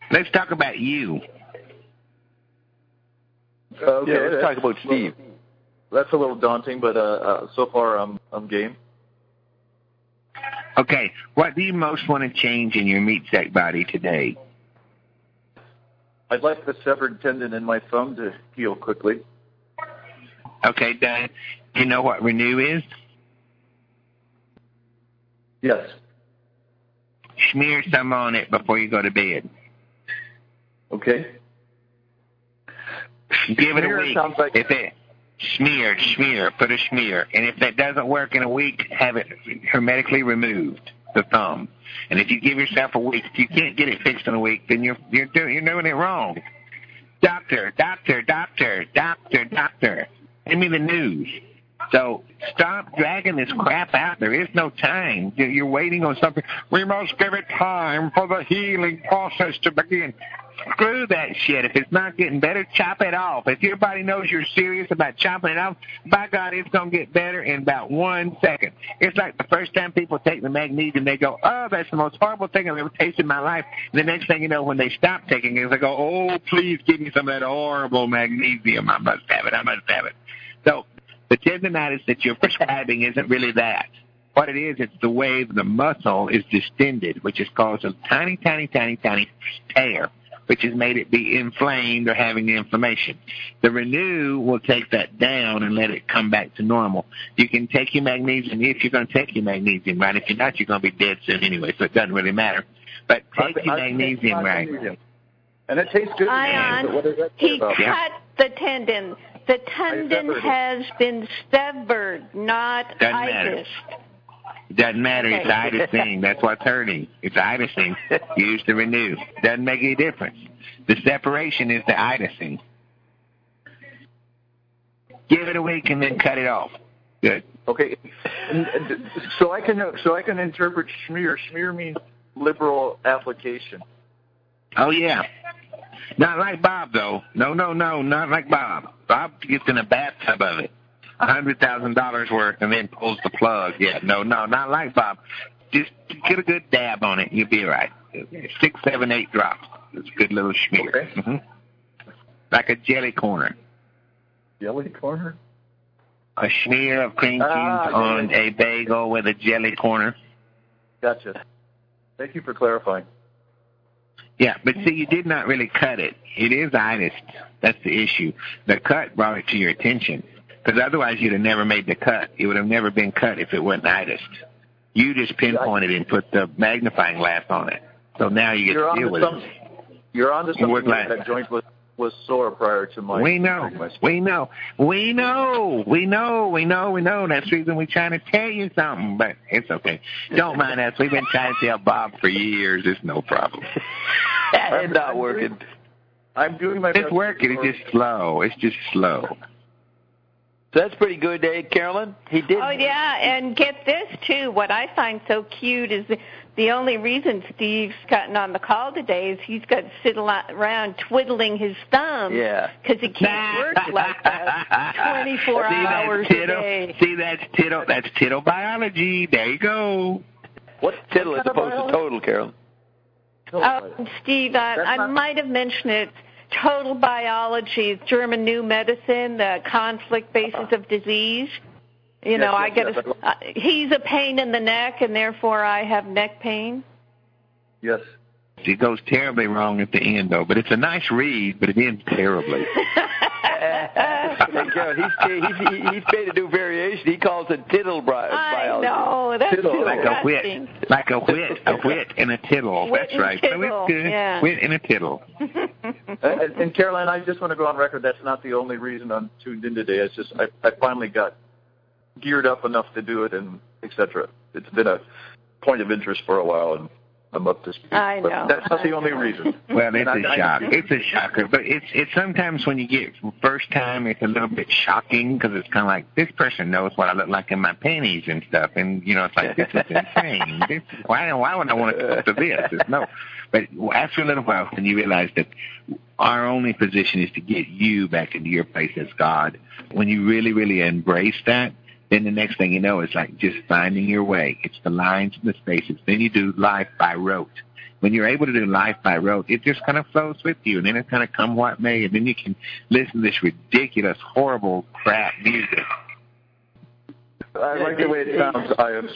Let's talk about you. Okay, Yeah, let's talk about Steve. That's a little daunting, but so far I'm game. Okay, what do you most want to change in your meat sack body today? I'd like the severed tendon in my thumb to heal quickly. Okay, done. Do you know what Renew is? Yes. Smear some on it before you go to bed. Okay. Give it a Smear week. sounds like- If it smear, put a smear. And if that doesn't work in a week, have it hermetically removed, the thumb. And if you give yourself a week, if you can't get it fixed in a week, then you're doing it wrong. Doctor. Give me the news. So stop dragging this crap out. There is no time. You're waiting on something. We must give it time for the healing process to begin. Screw that shit. If it's not getting better, chop it off. If your body knows you're serious about chopping it off, by God, it's going to get better in about 1 second. It's like the first time people take the magnesium, they go, oh, that's the most horrible thing I've ever tasted in my life. And the next thing you know, when they stop taking it, they go, oh, please give me some of that horrible magnesium. I must have it. So the tendonitis that you're prescribing isn't really that. What it is, it's the way the muscle is distended, which has caused a tiny tear, which has made it be inflamed or having the inflammation. The Renew will take that down and let it come back to normal. You can take your magnesium if you're going to take your magnesium right. If you're not, you're going to be dead soon anyway, so it doesn't really matter. But take your magnesium right. And it tastes good. Ion, what does that say he about it? cut the tendon. The tendon has been severed, not Doesn't matter. itis. Doesn't matter. It's itising. That's what's hurting. It's itising. Use the Renew. Doesn't make any difference. The separation is the itising. Give it a week and then cut it off. Good. Okay. So I can interpret smear. Smear means liberal application. Oh, yeah. Not like Bob, though. No, not like Bob. Bob gets in a bathtub of it. $100,000 worth and then pulls the plug. Yeah, no, not like Bob. Just get a good dab on it and you'll be all right. 6, 7, 8 drops. It's a good little smear. Okay. Mm-hmm. Like a jelly corner. Jelly corner? A smear of cream cheese on a bagel with a jelly corner. Gotcha. Thank you for clarifying. Yeah, but see, you did not really cut it. It is itis. That's the issue. The cut brought it to your attention. Because otherwise you'd have never made the cut. It would have never been cut if it wasn't itis. You just pinpointed and put the magnifying glass on it. So now you get to deal with it. You're on to something. That joint was sore prior to my... We know. That's the reason we're trying to tell you something, but it's okay. Don't mind us. We've been trying to tell Bob for years. It's no problem. It's not working. I'm doing my best. It's working. It's just slow. So that's pretty good, Carolyn. He did. Oh, yeah, and get this, too. What I find so cute is the only reason Steve's gotten on the call today is he's got to sit around twiddling his thumbs. Yeah. Because he can't work like that 24 hours a day. See, that's tittle biology. There you go. What's tittle as opposed to total, Carolyn? Steve, I might have mentioned it. Total biology, German new medicine, the conflict basis of disease. He's a pain in the neck, and therefore I have neck pain. Yes. It goes terribly wrong at the end, though. But it's a nice read, but it ends terribly. He's paid to do variation. He calls it tittle biology. I know. That's tittle. Like a whit and a tittle. Whit That's right. Tittle. So it's good. Yeah. Whit and a tittle. And Caroline, I just want to go on record. That's not the only reason I'm tuned in today. It's just I finally got geared up enough to do it, and etc. It's been a point of interest for a while, and I'm up to speed. I know. But that's not the only reason. Well, it's a shock. It's a shocker. But it's sometimes when you get first time, it's a little bit shocking because it's kind of like, this person knows what I look like in my panties and stuff. And, it's like, this is insane. Why would I want to talk to this? No. But after a little while, when you realize that our only position is to get you back into your place as God, when you really, really embrace that, then the next thing you know, it's like just finding your way. It's the lines and the spaces. Then you do life by rote. when you're able to do life by rote, it just kind of flows with you, and then it kind of come what may, and then you can listen to this ridiculous, horrible crap music. I like the way it sounds, Ian.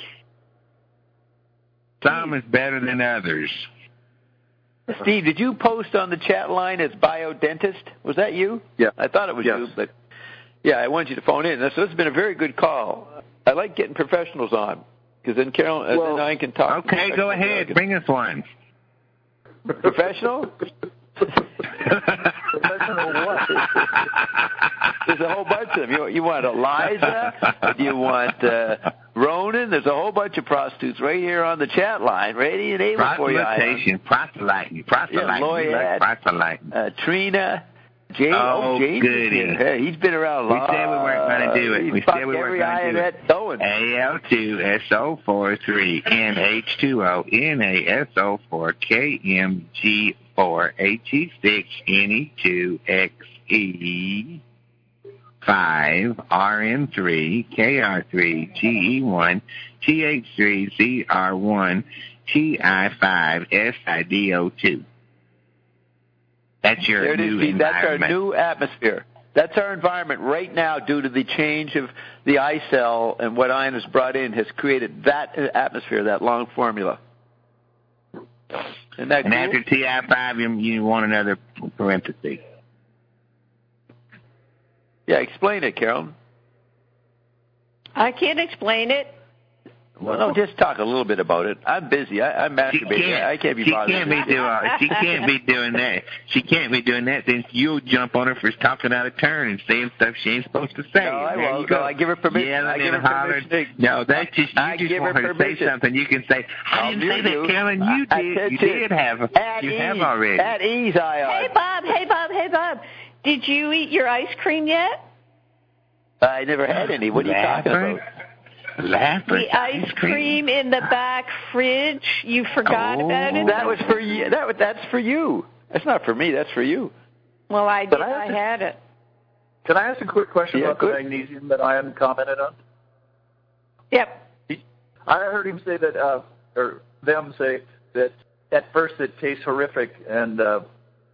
Some is better than others. Steve, did you post on the chat line as biodentist? Was that you? Yeah. I thought it was Yes. you, but yeah, I wanted you to phone in. So it's been a very good call. I like getting professionals on because then Carol and I can talk. Okay, go ahead. Bring us one. Professional? Professional what? There's a whole bunch of them. You want Eliza? You want Ronan? There's a whole bunch of prostitutes right here on the chat line, ready and able for you. Proselyting. Yeah, Lloyd, proselyting. Trina. James, James goody. Hey, he's been around a lot. We said we weren't going to do it. We said we weren't going to do it. Al2SO43 NH2O NaSO4 KMG4 HE6 Ne2XE 5 RN3 KR3 GE1 TH3 ZR1 TI5 SIDO2. That's your new environment. That's our new atmosphere. That's our environment right now due to the change of the iCell and what Ian has brought in has created that atmosphere, that long formula. Isn't that and cool? after TI5, you want another parenthesis. Yeah, explain it, Carolyn. I can't explain it. Well, no, just talk a little bit about it. I'm busy. I'm masturbating. I can't be bothered. She can't be doing that. She can't be doing that. Then you'll jump on her for talking out of turn and saying stuff she ain't supposed to say. No, I won't. No, I give her permission. Yelling and hollering. No, that's just you just want her to say something. You can say, "I didn't say that, Carolyn. You did. You did have. You have already." At ease, Hey, Bob. Did you eat your ice cream yet? I never had any. What are you talking about? The ice cream in the back fridge. You forgot about it? That was for you. That's for you. That's not for me. That's for you. Well, I did. I had it. Can I ask a quick question about the magnesium that Ian commented on? Yep. I heard him say that, or them say that at first it tastes horrific, and to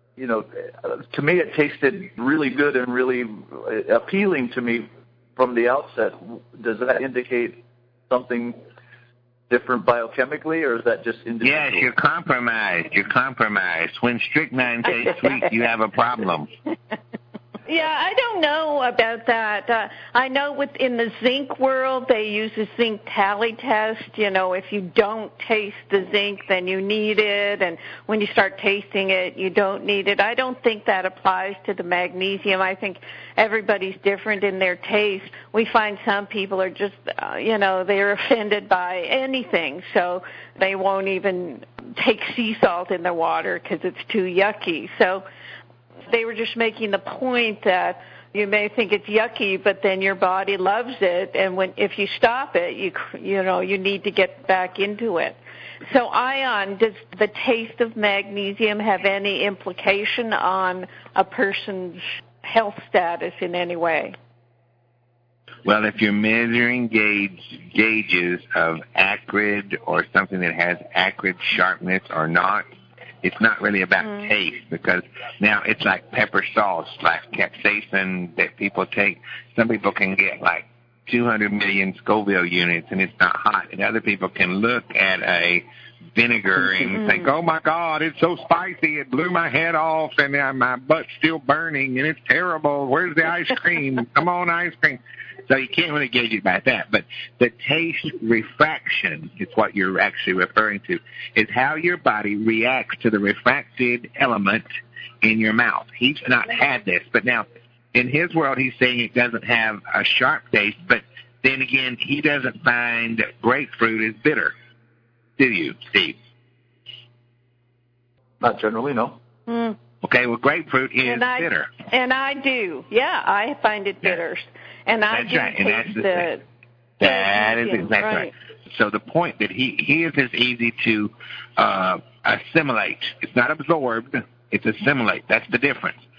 me it tasted really good and really appealing to me from the outset. Does that indicate something different biochemically, or is that just individual? Yes, you're compromised. When strychnine tastes sweet, you have a problem. Yeah, I don't know about that. I know within the zinc world, they use a zinc tally test. If you don't taste the zinc, then you need it, and when you start tasting it, you don't need it. I don't think that applies to the magnesium. I think everybody's different in their taste. We find some people are just, they're offended by anything, so they won't even take sea salt in their water because it's too yucky. So they were just making the point that you may think it's yucky, but then your body loves it, and if you stop it, you need to get back into it. So, Ian, does the taste of magnesium have any implication on a person's health status in any way? Well, if you're measuring gauges of acrid or something that has acrid sharpness or not, it's not really about taste, because now it's like pepper salts, like capsaicin that people take. Some people can get like 200 million Scoville units and it's not hot, and other people can look at a vinegar and think, oh my God, it's so spicy, it blew my head off, and my butt's still burning, and it's terrible. Where's the ice cream? Come on, ice cream. So you can't really gauge it by that. But the taste refraction is what you're actually referring to, is how your body reacts to the refracted element in your mouth. He's not had this, but now in his world he's saying it doesn't have a sharp taste, but then again he doesn't find grapefruit as bitter. Do you, Steve? Not generally, no. Okay, well, grapefruit is bitter. And I do. Yeah, I find it bitter. And I do taste the That is exactly right. So the point that he is as easy to assimilate. It's not absorbed, it's assimilate. That's the difference.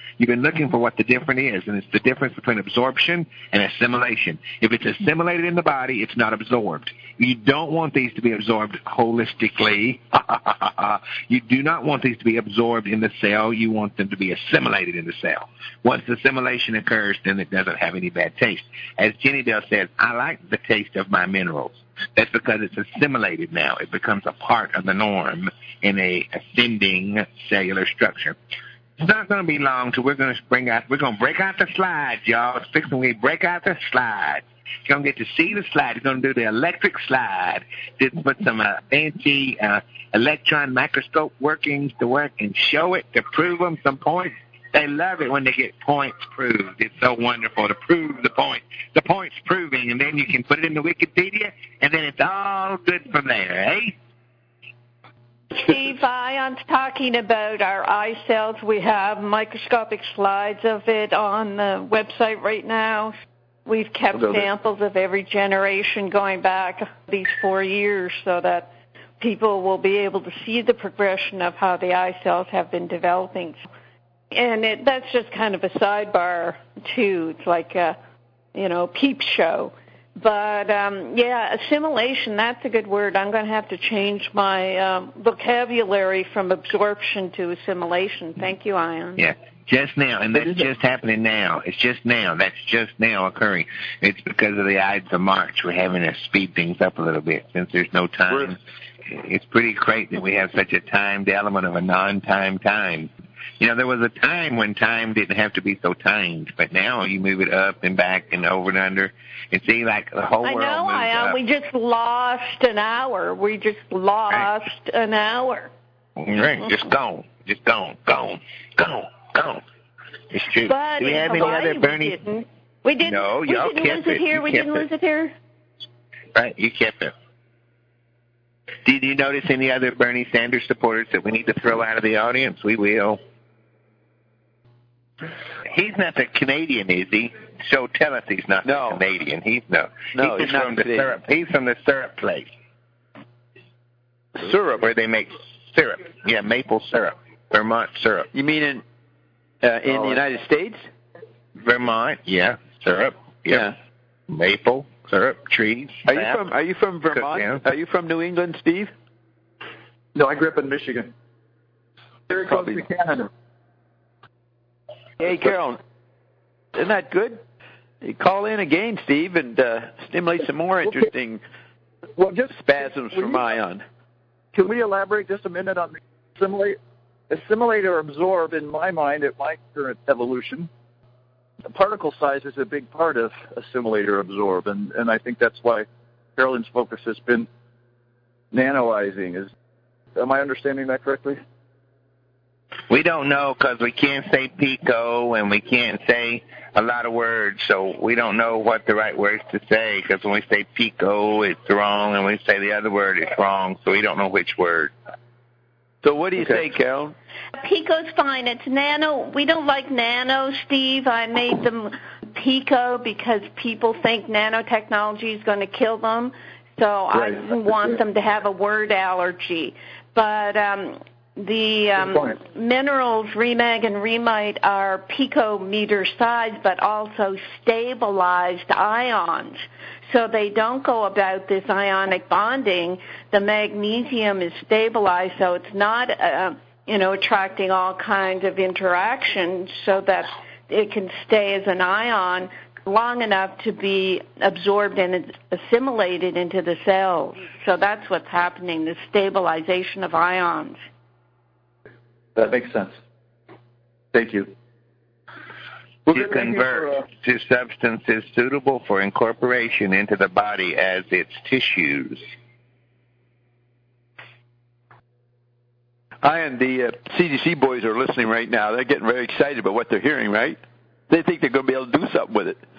You've been looking for what the difference is, and it's the difference between absorption and assimilation. If it's assimilated in the body, it's not absorbed. You don't want these to be absorbed holistically. You do not want these to be absorbed in the cell. You want them to be assimilated in the cell. Once assimilation occurs, then it doesn't have any bad taste. As Jenny Dale says, I like the taste of my minerals. That's because it's assimilated now. It becomes a part of the norm in a ascending cellular structure. It's not going to be long till we're going to break out the slides, y'all. It's fixing we break out the slides. You're going to get to see the slide. You're going to do the electric slide. Just put some fancy electron microscope workings to work and show it to prove them some points. They love it when they get points proved. It's so wonderful to prove the point. The point's proving, and then you can put it in the Wikipedia, and then it's all good from there, eh? Steve, Ion's talking about our eye cells. We have microscopic slides of it on the website right now. We've kept samples of every generation going back these 4 years so that people will be able to see the progression of how the eye cells have been developing. And that's just kind of a sidebar, too. It's like a, peep show. But, assimilation, that's a good word. I'm going to have to change my vocabulary from absorption to assimilation. Thank you, Ion. Yeah, just now. And that's just happening now. It's just now. That's just now occurring. It's because of the Ides of March. We're having to speed things up a little bit since there's no time. It's pretty great that we have such a timed element of a non-time time. There was a time when time didn't have to be so timed, but now you move it up and back and over and under. And see, like the whole world moves up. We just lost an hour. An hour. Right, just gone. Just gone. It's true. But do we have any other Bernie? We didn't. No, y'all kept it. We didn't lose it here. Right, you kept it. Did you notice any other Bernie Sanders supporters that we need to throw out of the audience? We will. He's not the Canadian, is he? So tell us he's not the Canadian. He's not from the syrup. He's from the syrup place. Syrup, where they make syrup. Yeah, maple syrup. Vermont syrup. You mean in the United States? Vermont, yeah. Syrup. Yeah. Maple syrup trees. Are you from Vermont? Are you from New England, Steve? No, I grew up in Michigan. Very close to Canada. Hey, Carol, isn't that good? You call in again, Steve, and stimulate some more interesting spasms from Ion. Can we elaborate just a minute on the assimilate or absorb? In my mind, at my current evolution, the particle size is a big part of assimilate or absorb, and I think that's why Carolyn's focus has been nanoizing. Am I understanding that correctly? We don't know because we can't say pico and we can't say a lot of words, so we don't know what the right words to say because when we say pico, it's wrong, and when we say the other word, it's wrong, so we don't know which word. So what do you say, Carol? Pico's fine. It's nano. We don't like nano, Steve. I made them pico because people think nanotechnology is going to kill them, so I didn't want them to have a word allergy. But the minerals, Remag and Remite, are picometer size, but also stabilized ions. So they don't go about this ionic bonding. The magnesium is stabilized, so it's not, attracting all kinds of interactions so that it can stay as an ion long enough to be absorbed and assimilated into the cells. So that's what's happening, the stabilization of ions. That makes sense. Thank you. To convert to substances suitable for incorporation into the body as its tissues. And the CDC boys are listening right now. They're getting very excited about what they're hearing, right? They think they're going to be able to do something with it.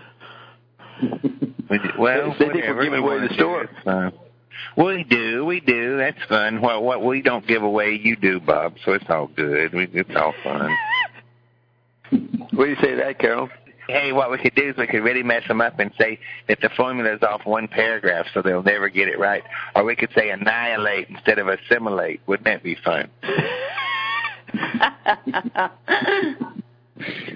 Well, they think we're giving away the store. We do. That's fun. Well, what we don't give away, you do, Bob. So it's all good. It's all fun. What do you say to that, Carol? Hey, what we could do is we could really mess them up and say that the formula is off one paragraph, so they'll never get it right. Or we could say annihilate instead of assimilate. Wouldn't that be fun?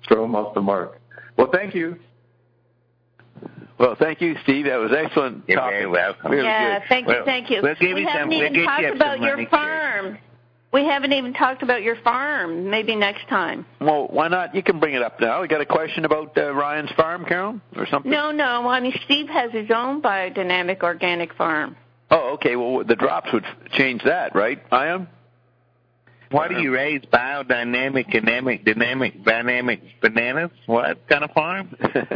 throw them off the mark. Well, thank you. Well, thank you, Steve. That was excellent. You're very welcome. Really yeah, good. thank you. We'll give we you haven't some. even We'll talked get you about some your money, farm. We haven't even talked about your farm. Maybe next time. Well, why not? You can bring it up now. You got a question about Ryan's farm, Carol, or something? No. I mean, Steve has his own biodynamic organic farm. Oh, okay. Well, the drops would change that, right, Ian? Why do you raise biodynamic, dynamic bananas? What kind of farm?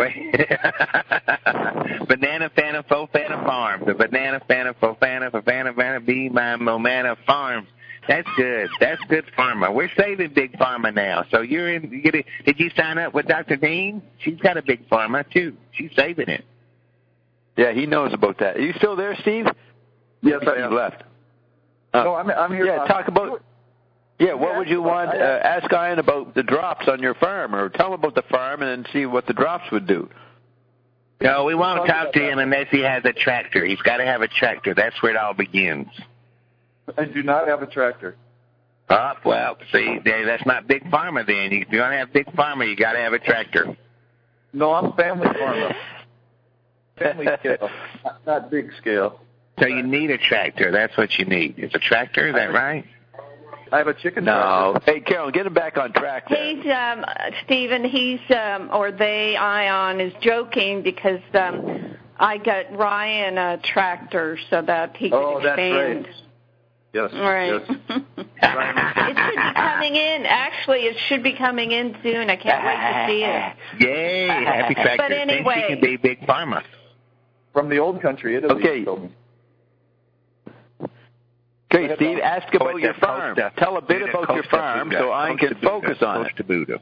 Banana Fana Fofana Farm. The Banana Fana Fofana Fofana Be My Momana Farms. That's good. That's good pharma. We're saving big pharma now. So you're in. Did you sign up with Dr. Dean? She's got a big pharma too. She's saving it. Yeah, he knows about that. Are you still there, Steve? Yes, I am. You left. No, I'm here. Yeah, talk about. Yeah, what would you want? Ask Ian about the drops on your farm, or tell him about the farm and then see what the drops would do. No, we won't talk to him unless he has a tractor. He's got to have a tractor. That's where it all begins. I do not have a tractor. Oh, well, see, that's not big pharma then. If you're going to have big pharma, you got to have a tractor. No, I'm family farmer. Family scale, not big scale. So you need a tractor. That's what you need. It's a tractor, is that right? I have a chicken No. tractor. Hey, Carol, get him back on track there. He's, Stephen, Ion is joking because I got Ryan a tractor so that he can expand. That's right. Yes. Right. Yes. It should be coming in. Actually, it should be coming in soon. I can't wait to see it. Yay, happy tractor. But anyway. Then she can be big pharma. From the old country, Italy. Okay. Okay, Steve, ask about your farm. Tell a bit about your farm so I can focus on it.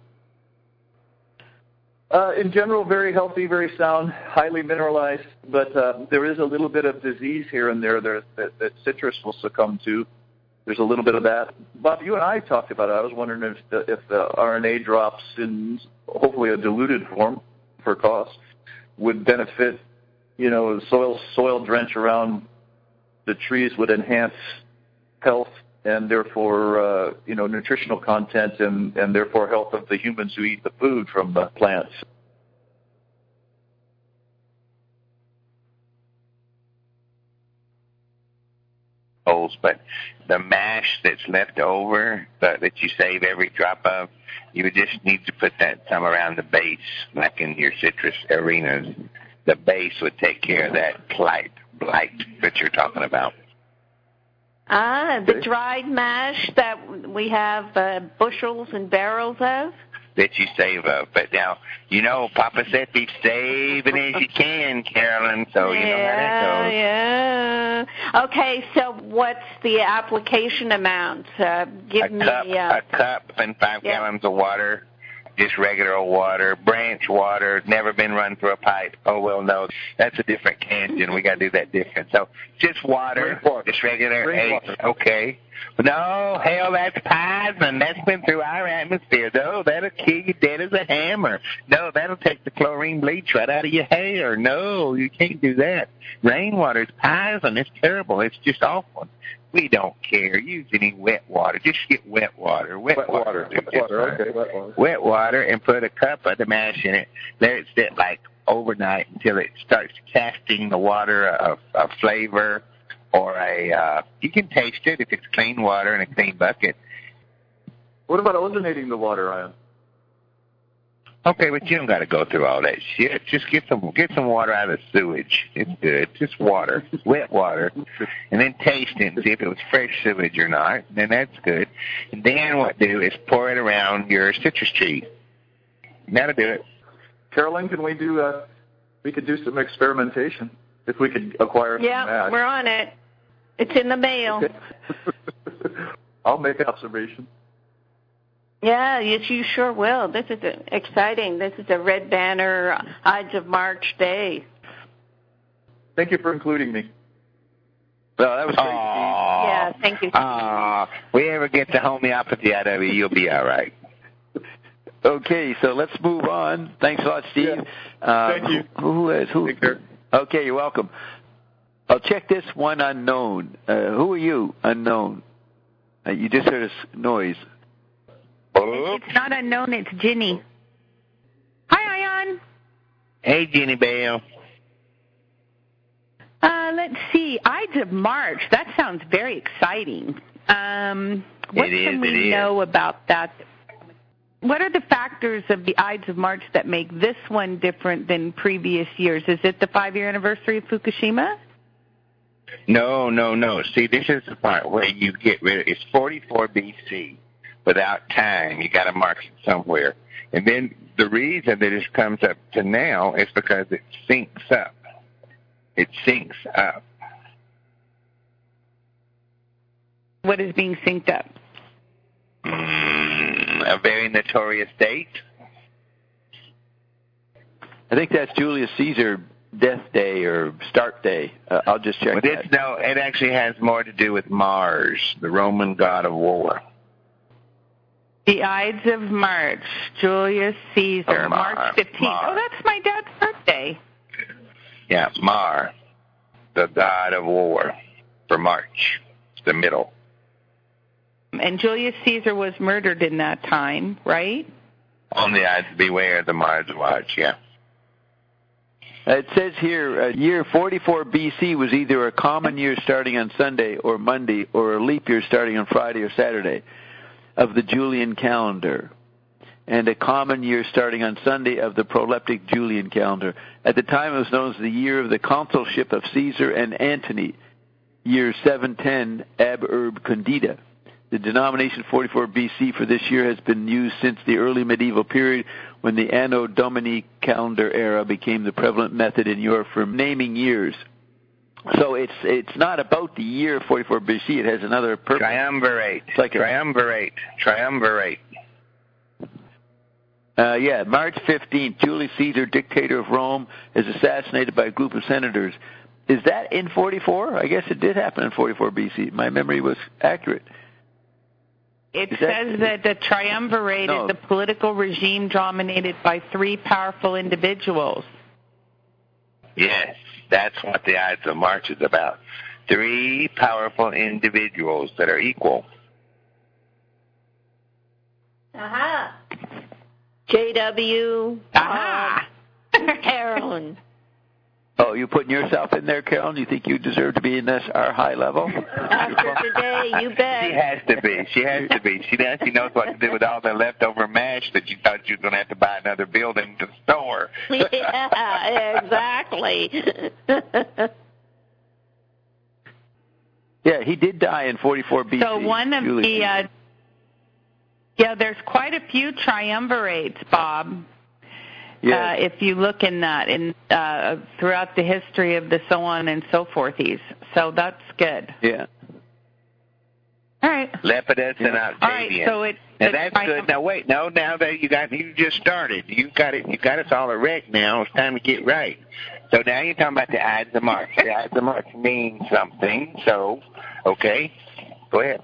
In general, very healthy, very sound, highly mineralized, but there is a little bit of disease here and there that citrus will succumb to. There's a little bit of that. Bob, you and I talked about it. I was wondering if the RNA drops in hopefully a diluted form for cost would benefit, soil drench around the trees would enhance health and therefore, nutritional content and therefore health of the humans who eat the food from the plants. But the mash that's left over that you save every drop of, you would just need to put some around the base, like in your citrus arenas. The base would take care of that blight that you're talking about. The dried mash that we have bushels and barrels of? That you save of. But now, Papa said be saving as you can, Carolyn, so you know how that goes. Yeah. Okay, so what's the application amount? Give me a cup and 5 gallons of water. Just regular old water, branch water, never been run through a pipe. Oh, well, no, that's a different tangent. We got to do that different. So just water, just regular. Okay. No, hell, that's poison. That's been through our atmosphere. No, that'll kill you dead as a hammer. No, that'll take the chlorine bleach right out of your hair. No, you can't do that. Rainwater is poison. It's terrible. It's just awful. We don't care. Use any wet water. Just get wet water. Wet water. Okay, wet water. Wet water and put a cup of the mash in it. Let it sit like overnight until it starts casting the water a flavor or you can taste it if it's clean water in a clean bucket. What about ozonating the water, Ian? Okay, but you don't got to go through all that shit. Just get some water out of the sewage. It's good. Just water, wet water, and then taste it and see if it was fresh sewage or not. Then that's good. And then what do is pour it around your citrus tree. That'll do it. Carolyn, can we do? We could do some experimentation if we could acquire some mash. Yeah, we're on it. It's in the mail. Okay. I'll make an observation. Yeah, you sure will. This is exciting. This is a Red Banner Ides of March day. Thank you for including me. Well, that was great, Steve. Yeah, thank you. We ever get the homeopathy out of you, you'll be all right. Okay, so let's move on. Thanks a lot, Steve. Yeah. Thank you. Who? Take care. Okay, you're welcome. I'll check this one unknown. Who are you, unknown? You just heard a noise. It's not unknown, it's Ginny. Hey, Jenny Bell. Let's see. Ides of March. That sounds very exciting. What can we know about that? What are the factors of the Ides of March that make this one different than previous years? Is it the 5-year anniversary of Fukushima? No. See, this is the part where you get rid of it's 44 BC without time. You got to mark it somewhere. And then the reason that it comes up to now is because it syncs up. It syncs up. What is being synced up? A very notorious date. I think that's Julius Caesar death day or start day. I'll just check that. No, it actually has more to do with Mars, the Roman god of war. The Ides of March, Julius Caesar, March 15th. Oh, that's my dad's birthday. Yeah, Mars, the god of war for March, the middle. And Julius Caesar was murdered in that time, right? On the Ides, beware the Mars watch, yeah. It says here, year 44 BC was either a common year starting on Sunday or Monday or a leap year starting on Friday or Saturday of the Julian calendar, and a common year starting on Sunday of the proleptic Julian calendar. At the time, it was known as the year of the consulship of Caesar and Antony, year 710 ab urb condita. The denomination 44 BC for this year has been used since the early medieval period when the Anno Domini calendar era became the prevalent method in Europe for naming years. So it's not about the year 44 BC. It has another purpose. Triumvirate. It's like Triumvirate. March 15th, Julius Caesar, dictator of Rome, is assassinated by a group of senators. Is that in 44? I guess it did happen in 44 BC. My memory was accurate. It says that the triumvirate is the political regime dominated by 3 powerful individuals. Yes, that's what the Ides of March is about. 3 powerful individuals that are equal. Aha. JW. Aha. Carolyn. Oh, you putting yourself in there, Carolyn? You think you deserve to be in this our high level? After today, you bet. She has to be. She knows what to do with all the leftover mash that you thought you were going to have to buy another building to store. Yeah, exactly. Yeah, he did die in 44 BC. So one of the, there's quite a few triumvirates, Bob. Yes. If you look in that, throughout the history of the so on and so forthies. So that's good. Yeah. All right. Lepidus and Octavian. All right, so now that's good. Now wait, now that you just started. You got us all erect now. It's time to get right. So now you're talking about the Ides of March. The Ides of March means something. So, okay, go ahead.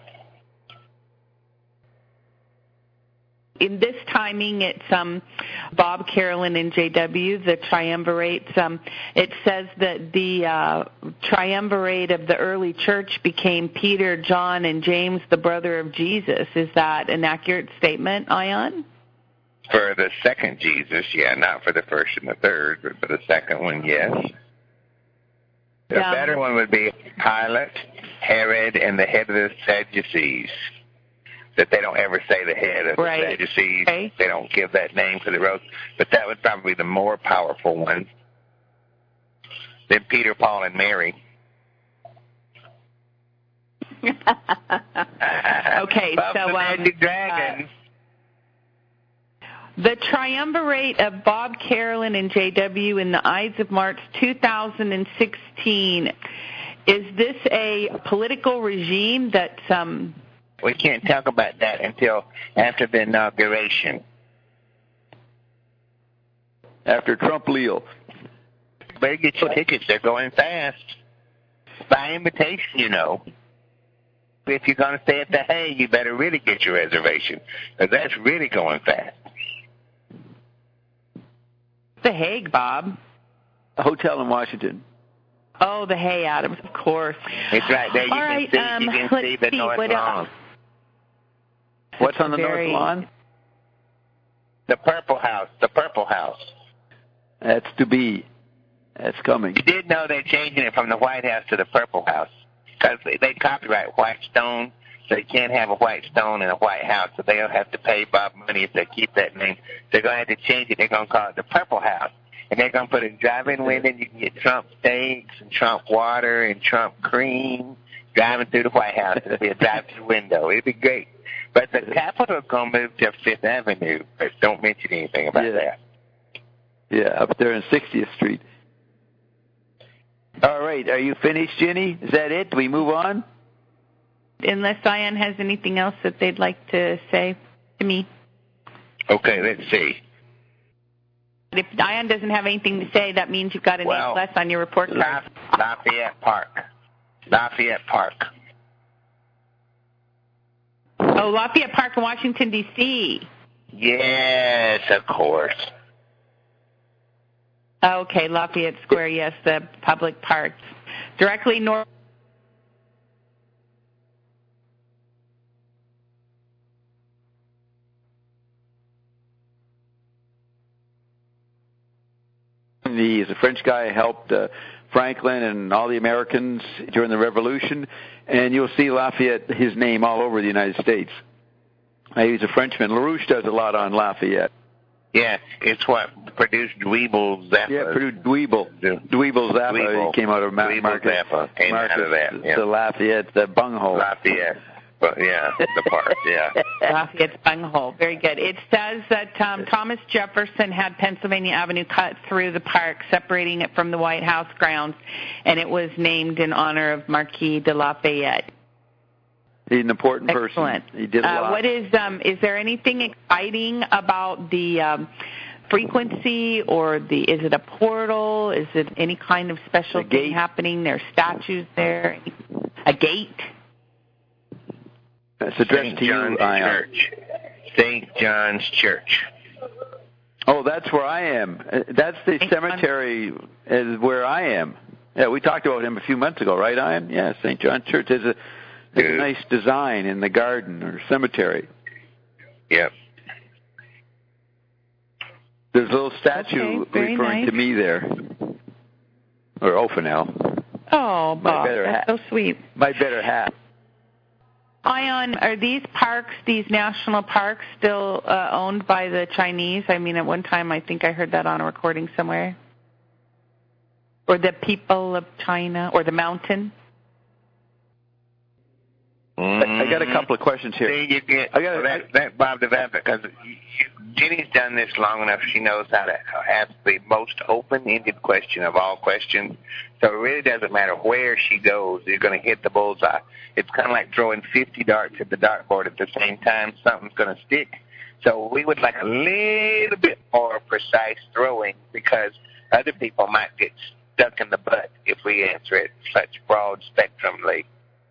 In this timing, it's Bob, Carolyn, and JW, the triumvirate. It says that the triumvirate of the early church became Peter, John, and James, the brother of Jesus. Is that an accurate statement, Ion? For the second Jesus, yeah, not for the first and the third, but for the second one, yes. The better one would be Pilate, Herod, and the head of the Sadducees. That they don't ever say the head of the Sadducees. Okay. They don't give that name to the rose. But that was probably the more powerful one. Then Peter, Paul, and Mary. Okay, so the dragon. The triumvirate of Bob, Carolyn, and JW in the Ides of March 2016. Is this a political regime that's We can't talk about that until after the inauguration. After Trump Leo. Better get your tickets. They're going fast. By invitation, you know. If you're going to stay at the Hague, you better really get your reservation, because that's really going fast. The Hague, Bob. A hotel in Washington. Oh, the Hay Adams, of course. It's right there. You can see the North Lawn. What's on the North Lawn? The Purple House. That's to be. That's coming. You did know they're changing it from the White House to the Purple House because they copyright white stone, so you can't have a white stone in a White House, so they'll have to pay Bob money if they keep that name. They're going to have to change it. They're going to call it the Purple House, and they're going to put a drive-in window, and you can get Trump steaks and Trump water and Trump cream driving through the White House. It'll be a drive-through window. It'll be great. But the Capitol's going to move to Fifth Avenue, but don't mention anything about that. Yeah, up there on 60th Street. All right, are you finished, Jenny? Is that it? Do we move on? Unless Diane has anything else that they'd like to say to me. Okay, let's see. If Diane doesn't have anything to say, that means you've got an A plus on your report card. Lafayette Park. Lafayette Park. Oh, Lafayette Park in Washington, D.C. Yes, of course. Okay, Lafayette Square, yes, the public park. Directly north. He's a French guy who helped Franklin and all the Americans during the Revolution, and you'll see Lafayette, his name, all over the United States. He's a Frenchman. LaRouche does a lot on Lafayette. Yeah, it's what produced Dweeble Zappa. Yeah, produced Dweeble. Dweeble Zappa. He came out of Marcus Zappa came out of that. Yeah. The Lafayette, the bunghole. Lafayette. But yeah, the park, yeah. Lafayette's bunghole. Very good. It says that Thomas Jefferson had Pennsylvania Avenue cut through the park, separating it from the White House grounds, and it was named in honor of Marquis de Lafayette. He's an important Excellent. person. He did a lot. What is there anything exciting about the frequency, or is it a portal? Is it any kind of special thing happening? There are statues there. A gate? It's addressed to you, Church. St. John's Church. Oh, that's where I am. That's the cemetery is where I am. Yeah, we talked about him a few months ago, right, Ian? Yeah, St. John's Church. There's a nice design in the garden or cemetery. Yep. There's a little statue referring to me there. Or Ophenel. Oh, Bob, that's so sweet. My better half. Ion, are these parks, these national parks, still owned by the Chinese? I mean, at one time I think I heard that on a recording somewhere. Or the people of China, or the mountain? I got a couple of questions here. See, you get that Bob Devanna, because Jenny's done this long enough. She knows how to ask the most open-ended question of all questions. So it really doesn't matter where she goes. You're going to hit the bullseye. It's kind of like throwing 50 darts at the dartboard at the same time. Something's going to stick. So we would like a little bit more precise throwing, because other people might get stuck in the butt if we answer it such broad spectrumly.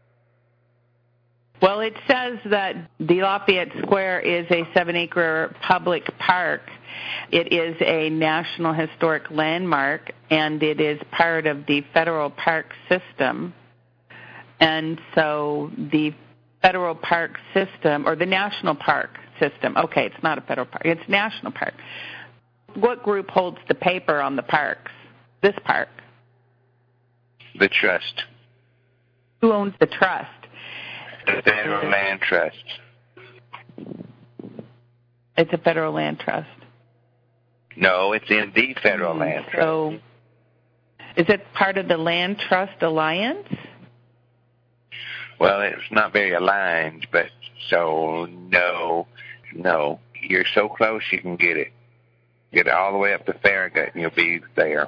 Well, it says that the Lafayette Square is a 7-acre public park. It is a National Historic Landmark, and it is part of the federal park system. And so the federal park system, or the national park system, okay, it's not a federal park, it's national park. What group holds the paper on the parks, this park? The trust. Who owns the trust? The Federal Land Trust. It's a federal land trust. No, it's in the Federal Land Trust. So, is it part of the Land Trust Alliance? Well, it's not very aligned, but so no. You're so close you can get it. Get it all the way up to Farragut and you'll be there.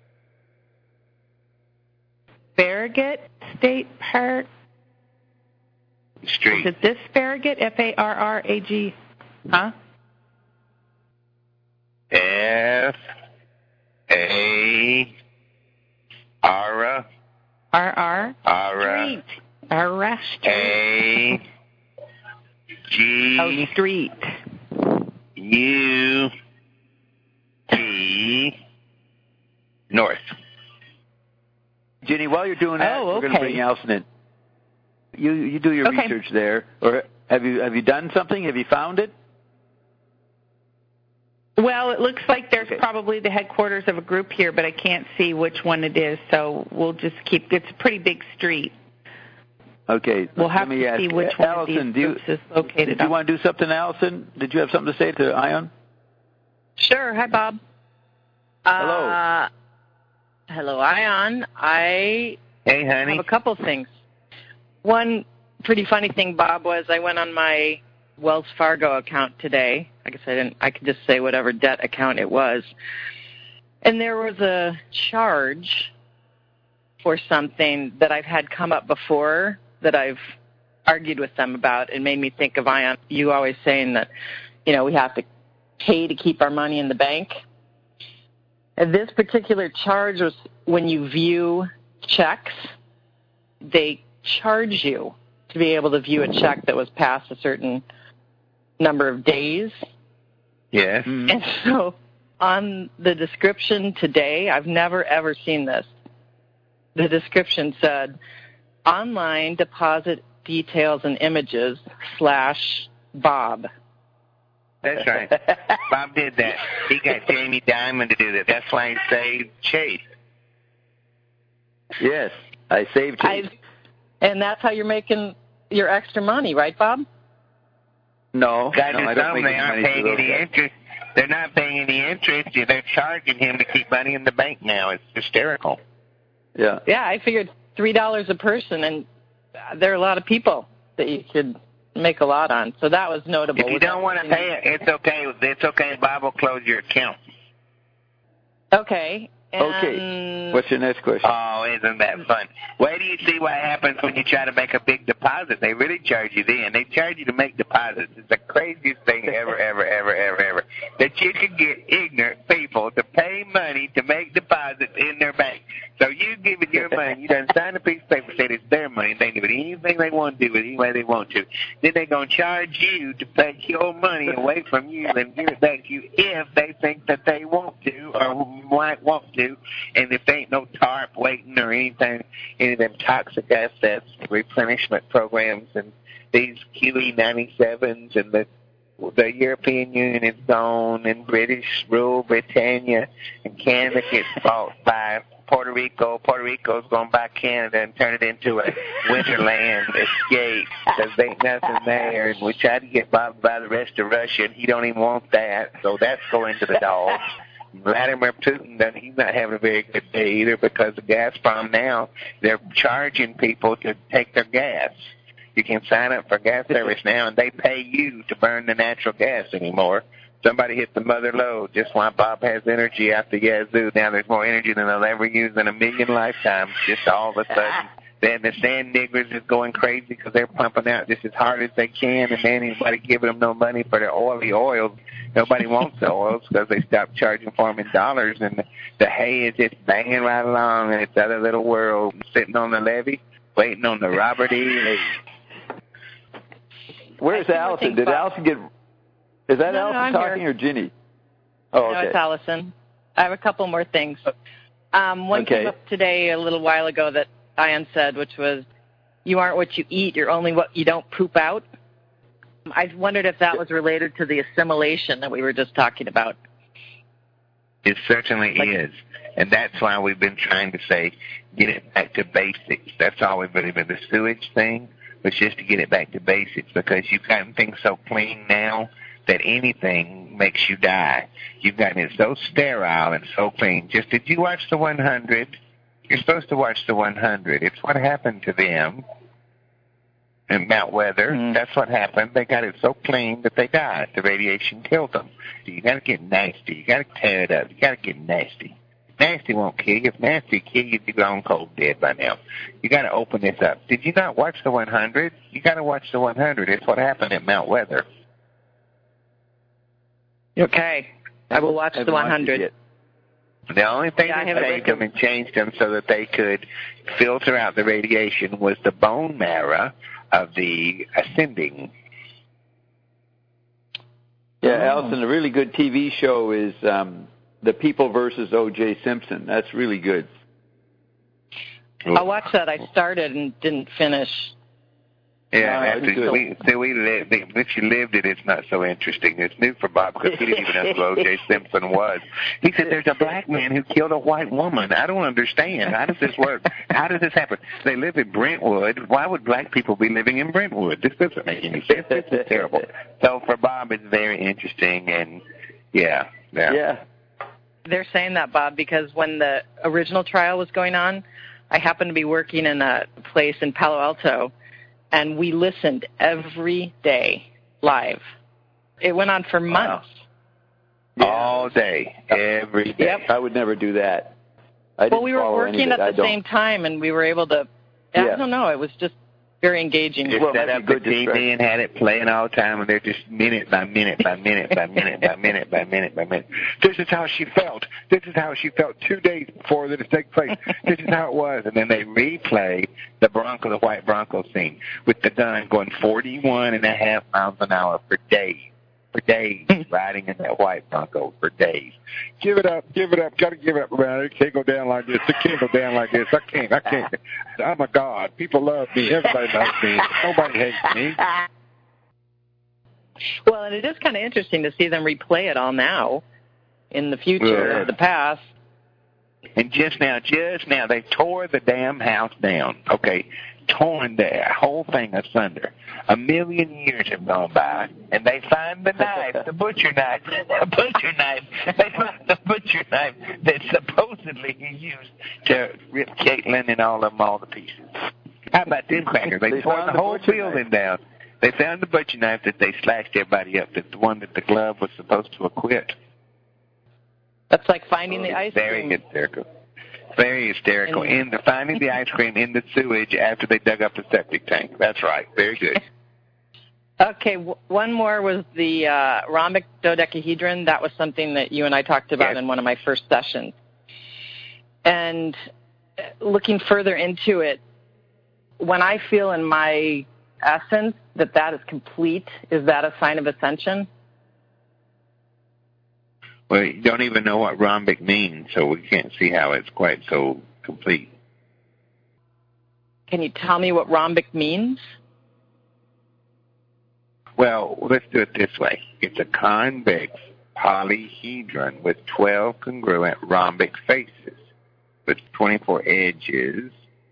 Farragut State Park? Street. Is it this Farragut? Farrag? Huh? Ara. R-R? Ara. Street. Ara Street. A-G. Oh, street. U-T. North. Jenny, while you're doing that, we're going to bring Alison in. You do your research there, or have you done something? Have you found it? Well, it looks like there's probably the headquarters of a group here, but I can't see which one it is, so we'll just keep, it's a pretty big street. Okay. We'll have to see which one Allison, of these groups is located. Do you want to do something, Allison? Did you have something to say to Ion? Sure. Hi, Bob. Hello. Hello, Ion. Hey, honey. Have a couple things. One pretty funny thing, Bob, was I went on my Wells Fargo account today. I guess I could just say whatever debt account it was. And there was a charge for something that I've had come up before that I've argued with them about. It made me think of Ion, you always saying that, we have to pay to keep our money in the bank. And this particular charge was when you view checks, they charge you to be able to view a check that was past a certain number of days. Yes. And so on the description today, I've never, ever seen this. The description said, online deposit details and images /Bob. That's right. Bob did that. He got Jamie Dimon to do that. That's why he saved Chase. Yes, I saved Chase. And that's how you're making your extra money, right, Bob? No, I don't they make aren't any paying money any interest. They're not paying any interest. They're charging him to keep money in the bank now. It's hysterical. Yeah. Yeah, I figured $3 a person, and there are a lot of people that you could make a lot on. So that was notable. If you don't want to pay it, it's okay. It's okay. Bob will close your account. Okay. Okay. What's your next question? Oh, isn't that fun? Wait till you see what happens when you try to make a big deposit. They really charge you then. They charge you to make deposits. It's the craziest thing ever. That you can get ignorant people to pay money to make deposits in their bank. So you give it your money. You done sign a piece of paper saying it's their money. They can do it anything they want to do it any way they want to. Then they're going to charge you to take your money away from you and give it back to you if they think that they want to or might want to. And if there ain't no TARP waiting or anything, any of them toxic assets, replenishment programs, and these QE97s and the European Union is gone, and British rule Britannia, and Canada gets bought by Puerto Rico. Puerto Rico's going to buy Canada and turn it into a winterland escape because there ain't nothing there. And we tried to get Bob to buy the rest of Russia, and he don't even want that, so that's going to the dogs. Vladimir Putin, he's not having a very good day either because of Gazprom now, they're charging people to take their gas. You can sign up for gas service now, and they pay you to burn the natural gas anymore. Somebody hit the mother lode just why Bob has energy out the yazoo. Now there's more energy than they'll ever use in a million lifetimes, just all of a sudden. Then the sand niggers is going crazy because they're pumping out just as hard as they can, and then anybody giving them no money for their oily oils. Nobody wants the oils because they stopped charging for them in dollars, and the hay is just banging right along in its other little world, sitting on the levee, waiting on the Robert E. Lee. Where's Allison? Did Allison get... Is that Allison talking or Ginny? Oh, okay. No, it's Allison. I have a couple more things. One came up today a little while ago that Ian said, which was, you aren't what you eat, you're only what you don't poop out. I wondered if that was related to the assimilation that we were just talking about. It certainly is. And that's why we've been trying to say, get it back to basics. That's all we've really been. The sewage thing was just to get it back to basics because you've gotten things so clean now that anything makes you die. You've gotten it so sterile and so clean. Just, did you watch the 100? You're supposed to watch the 100. It's what happened to them in Mount Weather. Mm-hmm. That's what happened. They got it so clean that they died. The radiation killed them. So you got to get nasty. You got to tear it up. You got to get nasty. Nasty won't kill you. If nasty kill you, you'd be gone cold dead by now. You got to open this up. Did you not watch the 100? You got to watch the 100. It's what happened at Mount Weather. Okay. I will watch the 100. The only thing that saved them and changed them so that they could filter out the radiation was the bone marrow of the ascending. Yeah, Allison, a really good TV show is The People versus O.J. Simpson. That's really good. I'll watch that. I started and didn't finish. Yeah, if you lived it, it's not so interesting. It's new for Bob because he didn't even know who O.J. Simpson was. He said, there's a black man who killed a white woman. I don't understand. How does this work? How does this happen? They live in Brentwood. Why would black people be living in Brentwood? This doesn't make any sense. This is terrible. So for Bob, it's very interesting, and yeah. They're saying that, Bob, because when the original trial was going on, I happened to be working in a place in Palo Alto, and we listened every day live. It went on for months. Wow. All day, every day. Yep. I would never do that. We were working at the same time, and we were able to, I don't know, it was just very engaging. Just set up the TV and had it playing all the time, and they're just minute by minute by minute by minute by minute by minute by minute. This is how she felt. This is how she felt 2 days before this took place. This is how it was. And then they replay the white Bronco scene with the gun going 41.5 miles an hour for days. Riding in that white Bronco for days. Give it up, gotta give it up, man. It can't go down like this. It can't go down like this. I can't. I'm a god. People love me. Everybody loves me. Nobody hates me. Well, and it is kind of interesting to see them replay it all now in the future, the past. And just now, they tore the damn house down, okay? Torn the whole thing asunder. 1 million years have gone by, and they find the knife, the butcher knife. They find the butcher knife that supposedly he used to rip Caitlin and all of them all to pieces. How about them crackers? They tore the whole building down. They found the butcher knife that they slashed everybody up, the one that the glove was supposed to acquit. That's like finding the ice cream. Very hysterical. And Finding the ice cream in the sewage after they dug up the septic tank. That's right. Very good. Okay, one more was the rhombic dodecahedron. That was something that you and I talked about in one of my first sessions. And looking further into it, when I feel in my essence that is complete, is that a sign of ascension? Well, you don't even know what rhombic means, so we can't see how it's quite so complete. Can you tell me what rhombic means? Well, let's do it this way. It's a convex polyhedron with 12 congruent rhombic faces with 24 edges.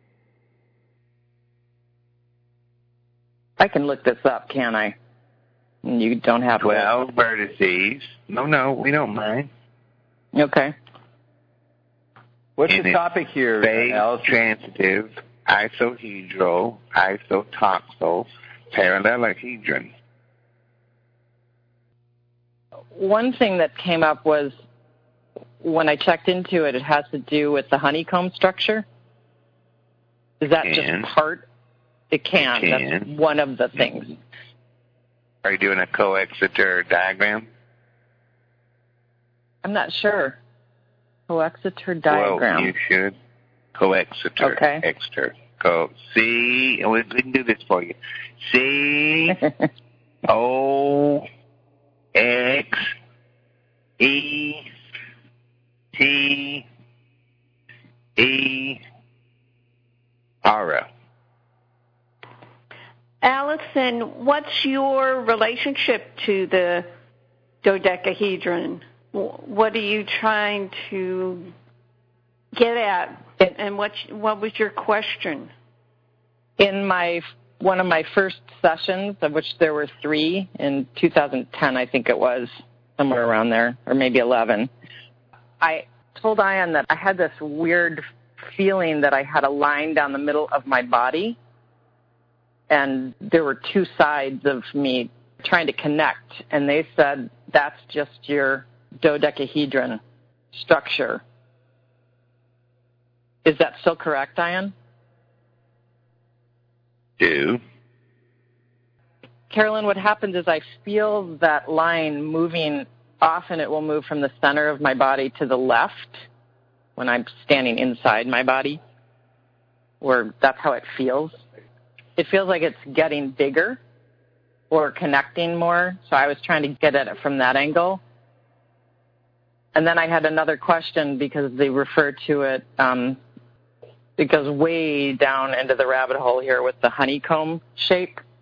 I can look this up, can't I? You don't have 12 vertices. No, we don't mind. Okay. What's the topic here, Alice? Transitive, isohedral, isotoxal, parallelohedron. One thing that came up was when I checked into it, it has to do with the honeycomb structure. Is that just part? It can. That's one of the things. Are you doing a Coxeter diagram? I'm not sure. Coxeter diagram. Well, you should. Coxeter. Okay. Exeter. C. We can do this for you. C. O. X. E. T. E. R. Allison, what's your relationship to the dodecahedron? What are you trying to get at, and what was your question? In one of my first sessions, of which there were 3 in 2010, I think it was, somewhere around there, or maybe 11, I told Ian that I had this weird feeling that I had a line down the middle of my body, and there were 2 sides of me trying to connect, and they said, that's just your dodecahedron structure. Is that still correct, Ian? Do. Carolyn, what happens is I feel that line moving. Often it will move from the center of my body to the left when I'm standing inside my body, or that's how it feels. It feels like it's getting bigger or connecting more, so I was trying to get at it from that angle. And then I had another question because they refer to it, it goes way down into the rabbit hole here with the honeycomb shape.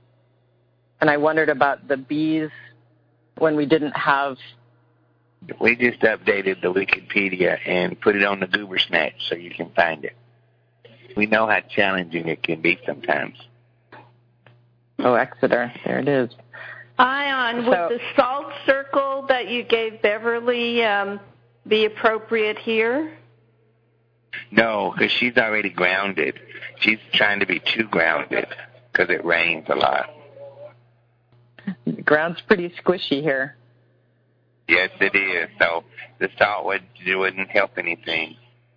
And I wondered about the bees when we didn't have... We just updated the Wikipedia and put it on the Goober Snatch so you can find it. We know how challenging it can be sometimes. Oh, Exeter. There it is. Ion, would the salt circle that you gave Beverly be appropriate here? No, because she's already grounded. She's trying to be too grounded because it rains a lot. The ground's pretty squishy here. Yes, it is. So the salt wouldn't help anything.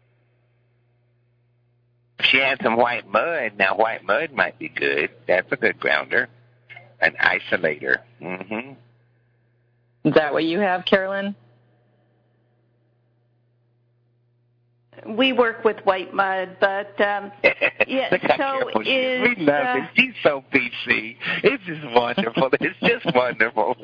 If she had some white mud, now white mud might be good. That's a good grounder. An isolator. Mm-hmm. Is that what you have, Carolyn? We work with white mud, but yeah. So we love it. She's so PC. It's just wonderful. It's just wonderful.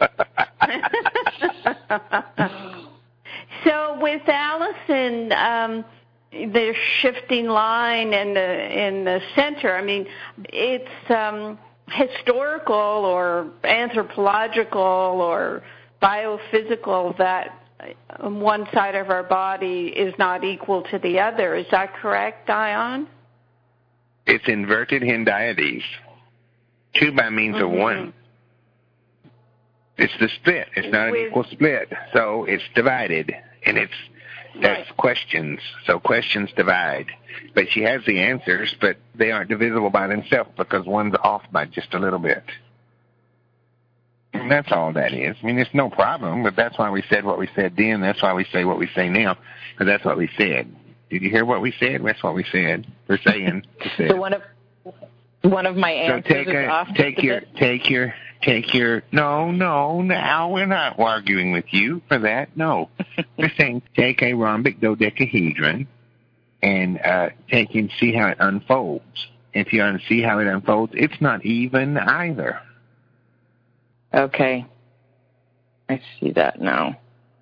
So with Allison, the shifting line in the center. I mean, it's historical or anthropological or biophysical that one side of our body is not equal to the other. Is that correct, Ion? It's inverted hendiades. Two by means of one. It's the split. It's not an equal split. So it's divided, and that's questions. So questions divide. But she has the answers, but they aren't divisible by themselves because one's off by just a little bit. And that's all that is. I mean, it's no problem, but that's why we said what we said then. That's why we say what we say now, because that's what we said. Did you hear what we said? That's what we said. We're saying. So one of my answers is off. No, now we're not arguing with you for that. No. We're saying take a rhombic dodecahedron and take and see how it unfolds. If you want to see how it unfolds, it's not even either. Okay. I see that now.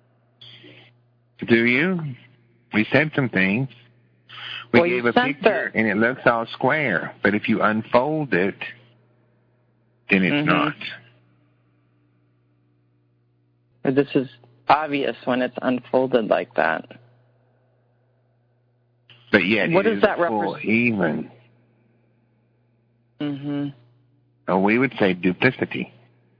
Do you? We said some things. We gave a picture, and it looks all square. But if you unfold it, then it's not. This is obvious when it's unfolded like that. But yet, what it does is that full represent? Even. We would say duplicity.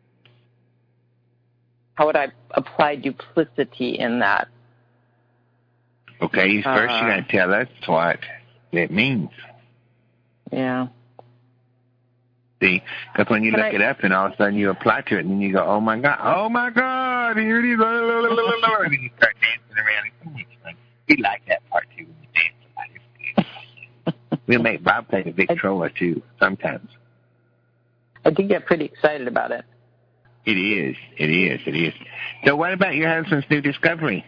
How would I apply duplicity in that? Okay, first you got to tell us what it means. Yeah. See, because when you look it up and all of a sudden you apply to it and then you go, oh my God, here it is, and then you start dancing around. We like that part too, when you dance about it. We'll make Bob play the Victrola too, sometimes. I do get pretty excited about it. It is. So what about your husband's new discovery?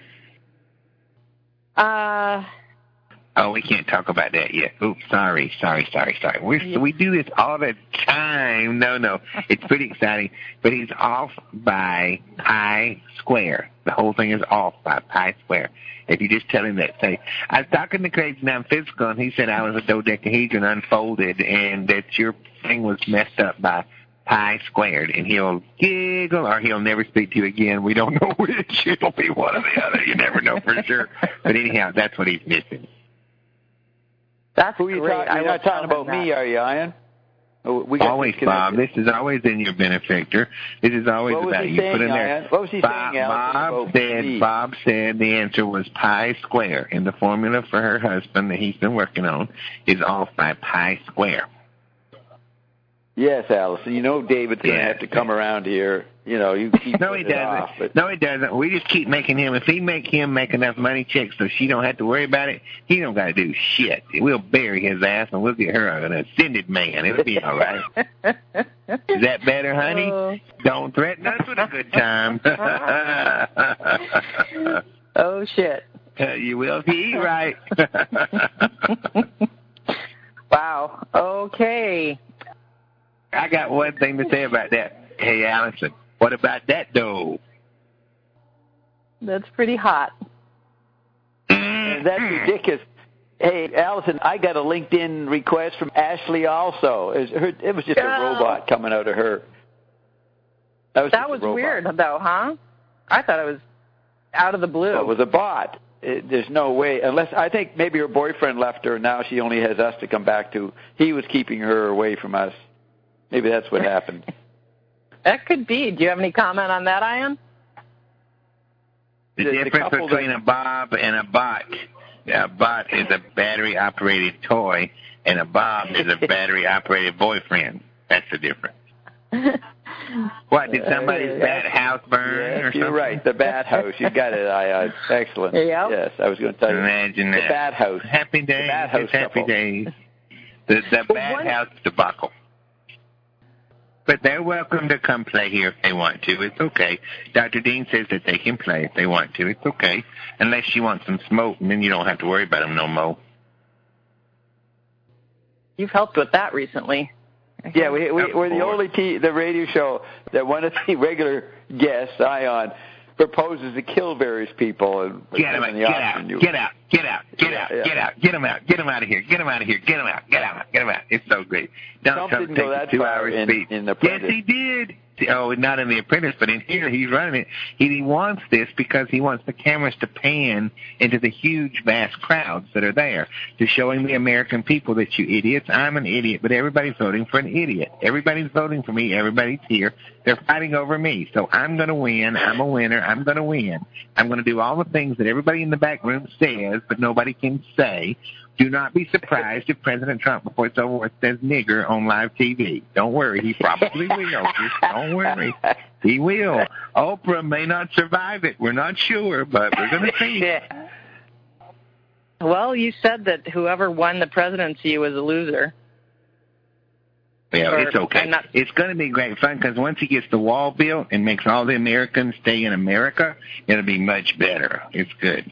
Oh, we can't talk about that yet. Oops, sorry. We do this all the time. No, it's pretty exciting. But he's off by pi square. The whole thing is off by pi square. If you just tell him that, say, I was talking to Craig Non-Physical, and he said I was a dodecahedron unfolded, and that your thing was messed up by pi squared, and he'll giggle or he'll never speak to you again. We don't know which. It'll be one or the other. You never know for sure. But anyhow, that's what he's missing. That's great. You're not talking about me, are you, Ian? Always, Bob. This is always in your benefactor. This is always about you. Put in there. What was he saying, Bob said the answer was pi square, and the formula for her husband that he's been working on is off by pi square. Yes, Allison. You know David's going to have to come around here. You know, you keep No, he doesn't. No, he doesn't. We just keep making him. If he make enough money checks so she don't have to worry about it, he don't got to do shit. We'll bury his ass and we'll get her an ascended man. It'll be all right. Is that better, honey? Don't threaten us with a good time. Oh, shit. You will be right. Wow. Okay. I got one thing to say about that. Hey, Allison, what about that, though? That's pretty hot. That's ridiculous. Hey, Allison, I got a LinkedIn request from Ashley also. It was just a robot coming out of her. That was weird, though, huh? I thought it was out of the blue. Well, it was a bot. There's no way, unless I think maybe her boyfriend left her, and now she only has us to come back to. He was keeping her away from us. Maybe that's what happened. That could be. Do you have any comment on that, Ian? The difference between a Bob and a bot. A bot is a battery-operated toy, and a Bob is a battery-operated boyfriend. That's the difference. What, did somebody's bat house burn or something? You're right, the bat house. You got it, Ion. Excellent. Yep. Yes, I was going to tell you. Imagine that. The bat house. Happy days. The bat house happy couple. days. The bat house debacle. But they're welcome to come play here if they want to. It's okay. Dr. Dean says that they can play if they want to. It's okay. Unless you want some smoke, and then you don't have to worry about them no more. You've helped with that recently. Yeah, we're the only the radio show that one of the regular guests, Ion, proposes to kill various people. And get them out, get out of here. It's so great. Trump didn't go that far in The Apprentice. Yes, he did. Oh, not in The Apprentice, but in here he's running it. He wants this because he wants the cameras to pan into the huge, vast crowds that are there to showing the American people that you idiots, I'm an idiot, but everybody's voting for an idiot. Everybody's voting for me. Everybody's here. They're fighting over me. So I'm going to win. I'm a winner. I'm going to win. I'm going to do all the things that everybody in the back room says, but nobody can say. Do not be surprised if President Trump, before it's over with, says nigger on live TV. Don't worry. He probably will. Just don't worry. He will. Oprah may not survive it. We're not sure, but we're going to see. Well, you said that whoever won the presidency was a loser. Yeah, it's okay. It's going to be great fun because once he gets the wall built and makes all the Americans stay in America, it'll be much better. It's good.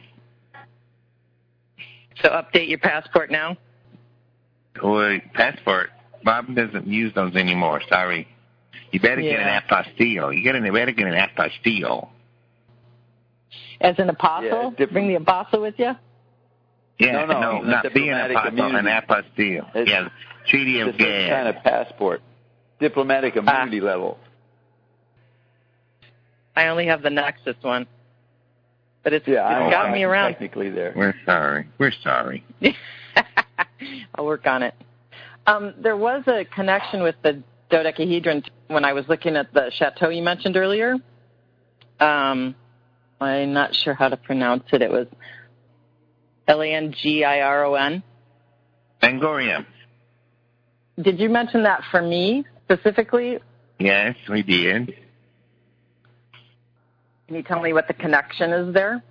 So update your passport now? Well, passport. Bob doesn't use those anymore. Sorry. You better get an apostille. You better get an apostille. As an apostle? Yeah, bring the apostle with you? Yeah, no, not be an apostle, an apostille. Yeah, Treaty of Gad. Kind of passport. Diplomatic immunity level. I only have the Nexus one. But it's got me around. Technically there. We're sorry. I'll work on it. There was a connection with the dodecahedron when I was looking at the chateau you mentioned earlier. I'm not sure how to pronounce it. It was Langiron. Angorium. Did you mention that for me specifically? Yes, we did. Can you tell me what the connection is there?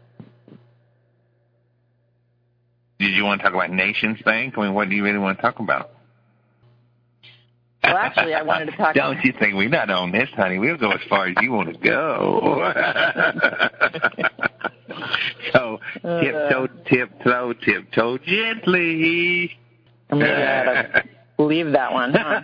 Did you want to talk about nations thing? I mean, what do you really want to talk about? Well, actually, I wanted to talk Don't you think we're not on this, honey? We'll go as far as you want to go. So, tiptoe gently. I'm going to leave that one, huh?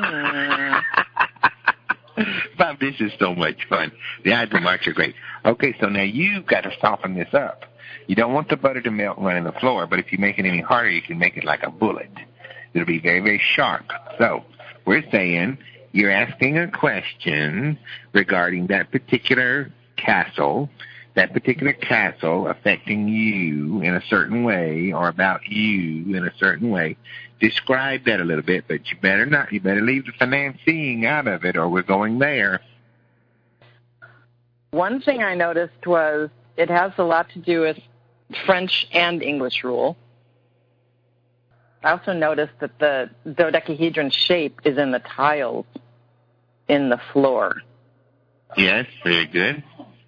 Bob, this is so much fun. The odds of March are great. Okay, so now you've got to soften this up. You don't want the butter to melt and run on the floor, but if you make it any harder, you can make it like a bullet. It'll be very, very sharp. So we're saying you're asking a question regarding that particular castle affecting you in a certain way or about you in a certain way. Describe that a little bit, but you better not. You better leave the financing out of it or we're going there. One thing I noticed was it has a lot to do with French and English rule. I also noticed that the dodecahedron shape is in the tiles in the floor. Yes, very good.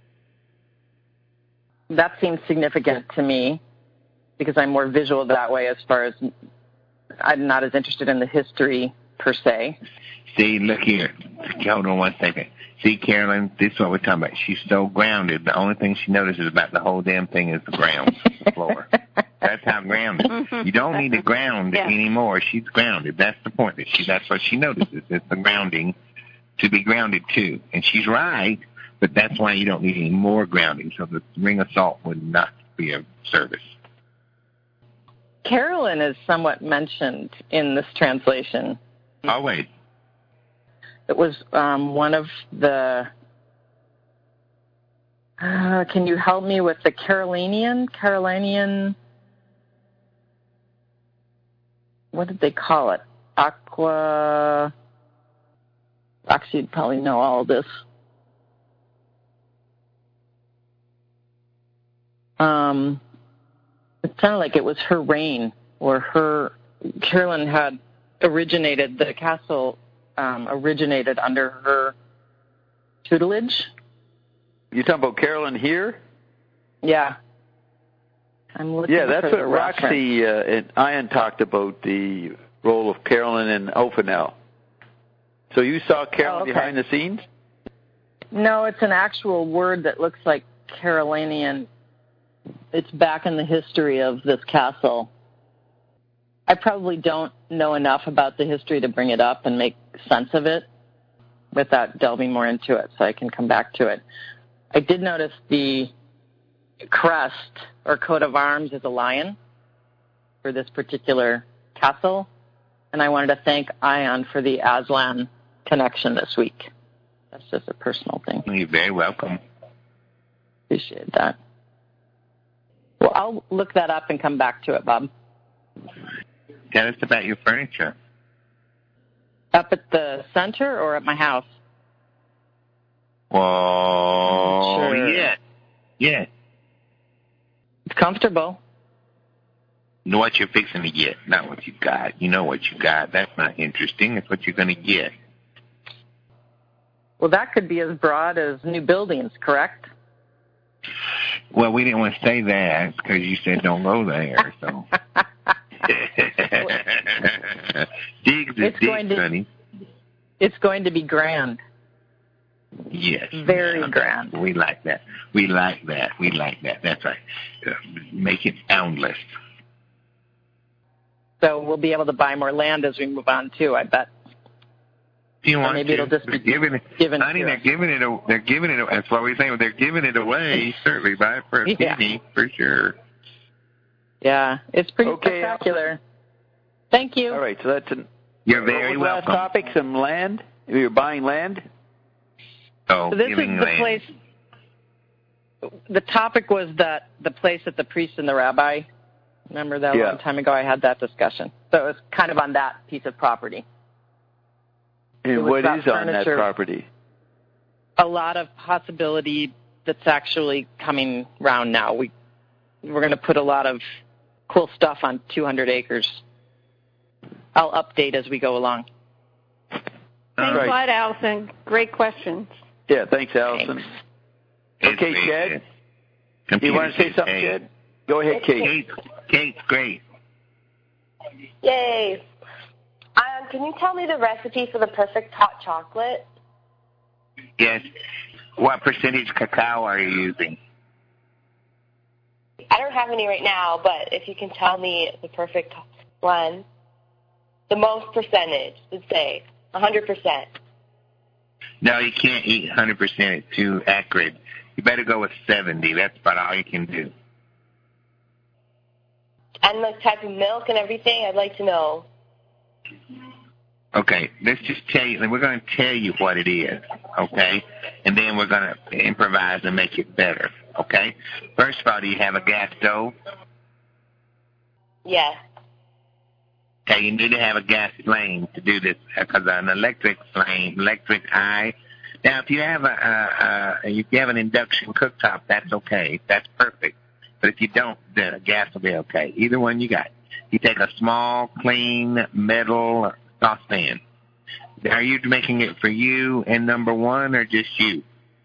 That seems significant to me because I'm more visual that way as far as I'm not as interested in the history per se. See, look here. Hold on one second. See, Carolyn, this is what we're talking about. She's so grounded. The only thing she notices about the whole damn thing is the ground floor. That's how grounded. You don't need to ground anymore. She's grounded. That's the point. That's what she notices. It's the grounding to be grounded to. And she's right, but that's why you don't need any more grounding. So the ring of salt would not be of service. Carolyn is somewhat mentioned in this translation. Oh, wait. It was one of the Can you help me with the Carolinian, what did they call it? Aqua, Roxy would probably know all of this. It sounded like it was her reign, or Carolyn had originated, the castle originated under her tutelage. You talking about Carolyn here? Yeah. I'm looking that's for what the Roxy and Ian talked about, the role of Carolyn in Ophenel. So you saw Carolyn behind the scenes? No, it's an actual word that looks like Carolinian. It's back in the history of this castle. I probably don't know enough about the history to bring it up and make sense of it without delving more into it, so I can come back to it. I did notice the crest or coat of arms is a lion for this particular castle, and I wanted to thank Ion for the Aslan connection this week. That's just a personal thing. You're very welcome. Appreciate that. Well, I'll look that up and come back to it, Bob. Tell us about your furniture. Up at the center or at my house? Well, Sure. Yeah. It's comfortable. Know what you're fixing to get, not what you got. You know what you got. That's not interesting. It's what you're going to get. Well, that could be as broad as new buildings, correct? Well, we didn't want to say that because you said don't go there. So, digs is digs, honey. It's going to be grand. Yes. Very grand. We like that. We like that. That's right. Make it boundless. So we'll be able to buy more land as we move on, too, I bet. If you want maybe to. It'll just be given honey, they're giving it. They're giving it. That's what we're saying. They're giving it away. Certainly, buy it for a penny for sure. Yeah, it's pretty spectacular. Thank you. All right, so that's You're very welcome. Last topic, some land. You're buying land. Oh, so this giving is the land. place. The topic was that the place that the priest and the rabbi. Remember that a long time ago? I had that discussion. So it was kind of on that piece of property. And what is on that property? A lot of possibility that's actually coming round now. We're going to put a lot of cool stuff on 200 acres. I'll update as we go along. Thanks a lot, Allison. Great questions. Yeah, thanks, Allison. Thanks. Okay, Chad. You want to say something, Chad? Go ahead, Kate. Kate's great. Yay. Can you tell me the recipe for the perfect hot chocolate? Yes. What percentage cacao are you using? I don't have any right now, but if you can tell me the perfect one, the most percentage, let's say 100%. No, you can't eat 100%. It's too accurate. You better go with 70. That's about all you can do. And the type of milk and everything, I'd like to know. Okay, let's just tell you. We're going to tell you what it is, okay? And then we're going to improvise and make it better, okay? First of all, do you have a gas stove? Yes. Okay, you need to have a gas flame to do this because an electric flame, electric eye. Now, if you have an induction cooktop, that's okay. That's perfect. But if you don't, then a gas will be okay. Either one you got. You take a small, clean metal saucepan. Are you making it for you and number one or just you?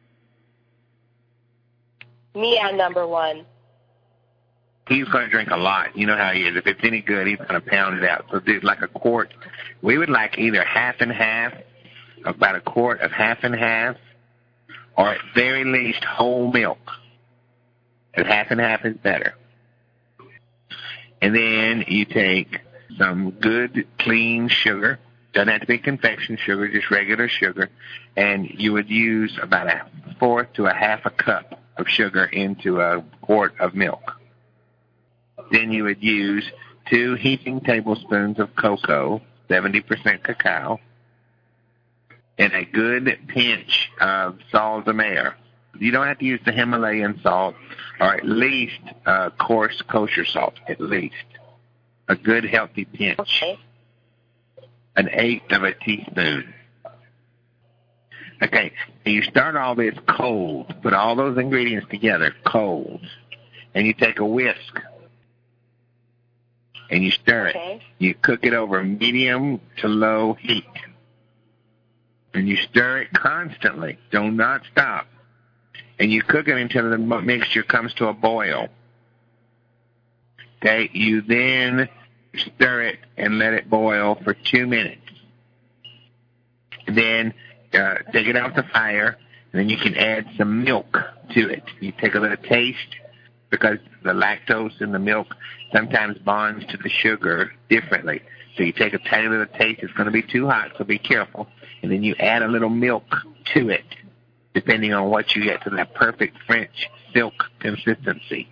Me and number one. He's going to drink a lot. You know how he is. If it's any good, he's going to pound it out. So there's like a quart. We would like either half and half, about a quart of half and half, or at very least whole milk. And half and half is better. And then you take some good, clean sugar. Doesn't have to be confection sugar, just regular sugar. And you would use about a fourth to a half a cup of sugar into a quart of milk. Then you would use 2 heaping tablespoons of cocoa, 70% cacao, and a good pinch of salt de mer. You don't have to use the Himalayan salt, or at least coarse kosher salt, at least. A good healthy pinch. Okay. 1/8 of a teaspoon. Okay, you start all this cold. Put all those ingredients together, cold. And you take a whisk, and you stir it. You cook it over medium to low heat. And you stir it constantly. Do not stop. And you cook it until the mixture comes to a boil. Okay, you then stir it and let it boil for 2 minutes. Then take it off the fire, and then you can add some milk to it. You take a little taste, because the lactose in the milk sometimes bonds to the sugar differently. So you take a tiny little taste. It's going to be too hot, so be careful. And then you add a little milk to it, depending on what you get to that perfect French silk consistency.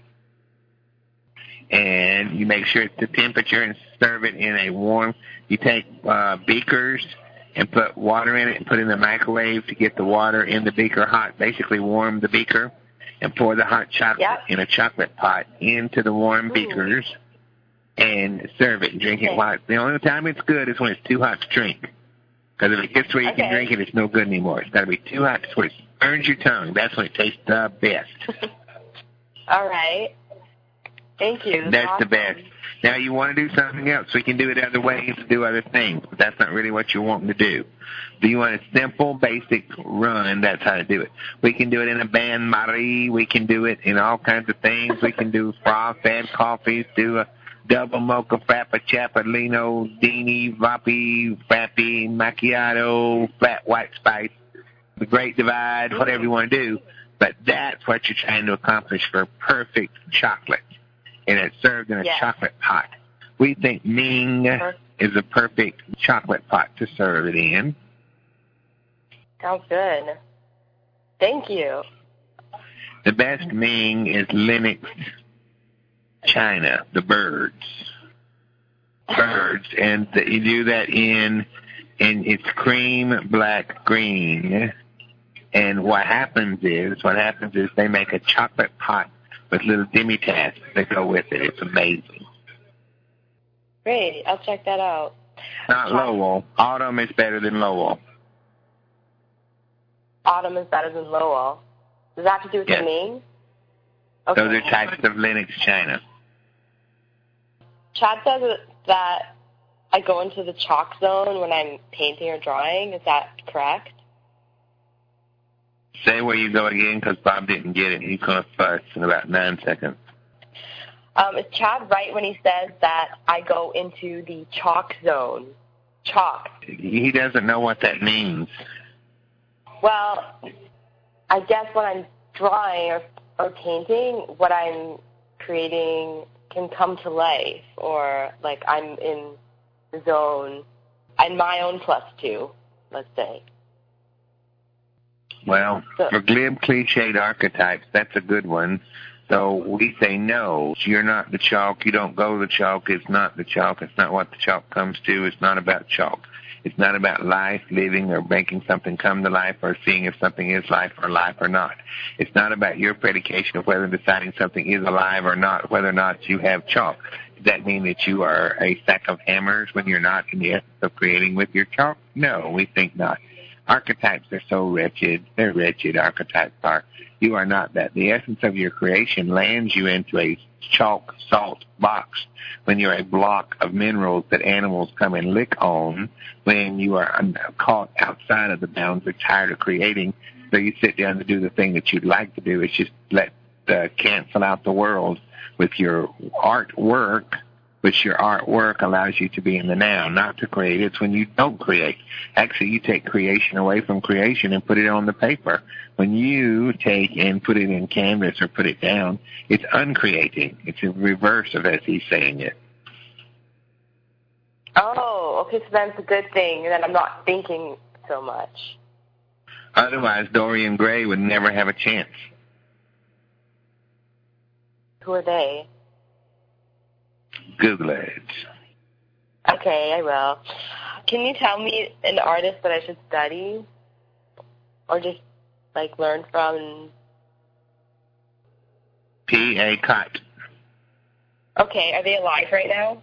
And you make sure it's the temperature and serve it in a warm. You take beakers and put water in it and put it in the microwave to get the water in the beaker hot. Basically warm the beaker and pour the hot chocolate in a chocolate pot into the warm beakers and serve it and drink it hot. The only time it's good is when it's too hot to drink. Because if it gets where you can drink it, it's no good anymore. It's got to be too hot to where it burns your tongue. That's when it tastes the best. All right. Thank you. That's the best. Now, you want to do something else. We can do it other ways to do other things, but that's not really what you're wanting to do. Do you want a simple, basic run? That's how to do it. We can do it in a bain-marie. We can do it in all kinds of things. We can do froth-fed coffees, do a double mocha, frappuccino, dini, vapi, frappy, macchiato, flat white spice, the Great Divide, whatever you want to do. But that's what you're trying to accomplish for perfect chocolate. And it's served in a chocolate pot. We think Ming is a perfect chocolate pot to serve it in. Sounds good. Thank you. The best Ming is Lenox China, the birds. And you do that in it's cream, black, green. And what happens is they make a chocolate pot with little demi-tasse that go with it. It's amazing. Great. I'll check that out. Not Lowell. Autumn is better than Lowell. Autumn is better than Lowell. Does that have to do with the Ming? Okay. Those are types of Lenox China. Chad says that I go into the chalk zone when I'm painting or drawing. Is that correct? Say where you go again, because Bob didn't get it. He's going to fuss in about 9 seconds. Is Chad right when he says that I go into the chalk zone? Chalk. He doesn't know what that means. Well, I guess when I'm drawing or painting, what I'm creating can come to life, or like I'm in the zone, I'm my own +2, let's say. Well, for glib, cliched archetypes, that's a good one. So we say no. You're not the chalk. You don't go to the chalk. It's not the chalk. It's not what the chalk comes to. It's not about chalk. It's not about life, living, or making something come to life, or seeing if something is life or not. It's not about your predication of whether deciding something is alive or not, whether or not you have chalk. Does that mean that you are a sack of hammers when you're not in the essence of creating with your chalk? No, we think not. Archetypes are so wretched. They're wretched, archetypes are. You are not that. The essence of your creation lands you into a chalk salt box when you're a block of minerals that animals come and lick on, when you are caught outside of the bounds or tired of creating. So you sit down to do the thing that you'd like to do. It's just cancel out the world with your artwork, which your artwork allows you to be in the now, not to create. It's when you don't create. Actually, you take creation away from creation and put it on the paper. When you take and put it in canvas or put it down, it's uncreating. It's a reverse of as he's saying it. Oh, okay, so that's a good thing, and then I'm not thinking so much. Otherwise, Dorian Gray would never have a chance. Who are they? Google it. Okay, I will. Can you tell me an artist that I should study? Or just, like, learn from and P.A. Cott. Okay, are they alive right now?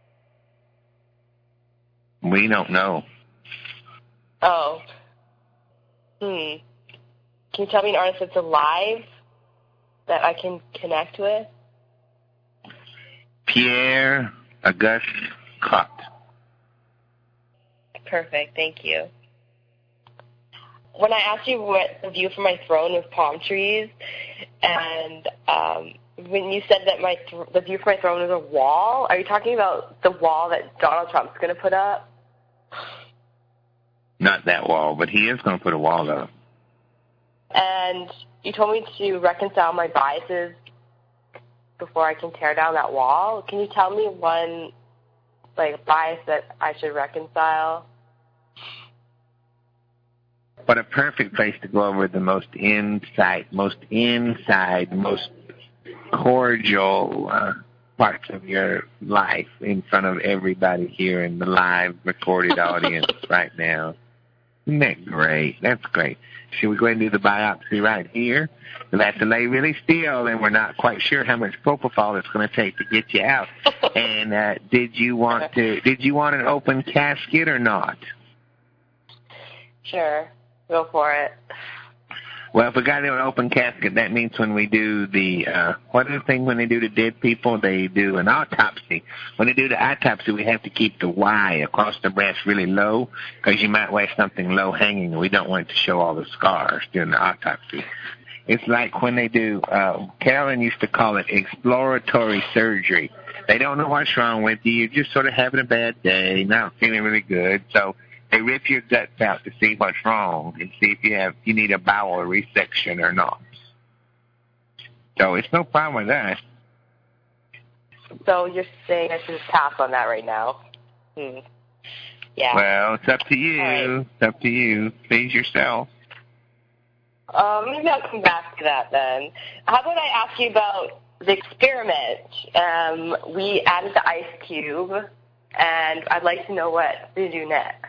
We don't know. Oh. Can you tell me an artist that's alive that I can connect with? Pierre Auguste Cott. Perfect, thank you. When I asked you what the view from my throne was palm trees, and when you said that the view from my throne was a wall, are you talking about the wall that Donald Trump's going to put up? Not that wall, but he is going to put a wall up. And you told me to reconcile my biases before I can tear down that wall. Can you tell me one, bias that I should reconcile? What a perfect place to go over the most inside, most cordial parts of your life in front of everybody here in the live recorded audience right now. Isn't that great? That's great. Should we go ahead and do the biopsy right here? We'll have to lay really still, and we're not quite sure how much propofol it's going to take to get you out. And did you want an open casket or not? Sure. Go for it. Well, if we got to do an open casket, that means when we do the, what is the thing when they do to dead people? They do an autopsy. When they do the autopsy, we have to keep the Y across the breast really low because you might wear something low hanging, and we don't want it to show all the scars during the autopsy. It's like when they do, Carolyn used to call it exploratory surgery. They don't know what's wrong with you. You're just sort of having a bad day, not feeling really good. So they rip your guts out to see what's wrong and see if you need a bowel resection or not. So it's no problem with that. So you're saying I should just pass on that right now? Yeah. Well, it's up to you. Right. It's up to you. Please yourself. Maybe I'll come back to that then. How about I ask you about the experiment? We added the ice cube, and I'd like to know what to do next.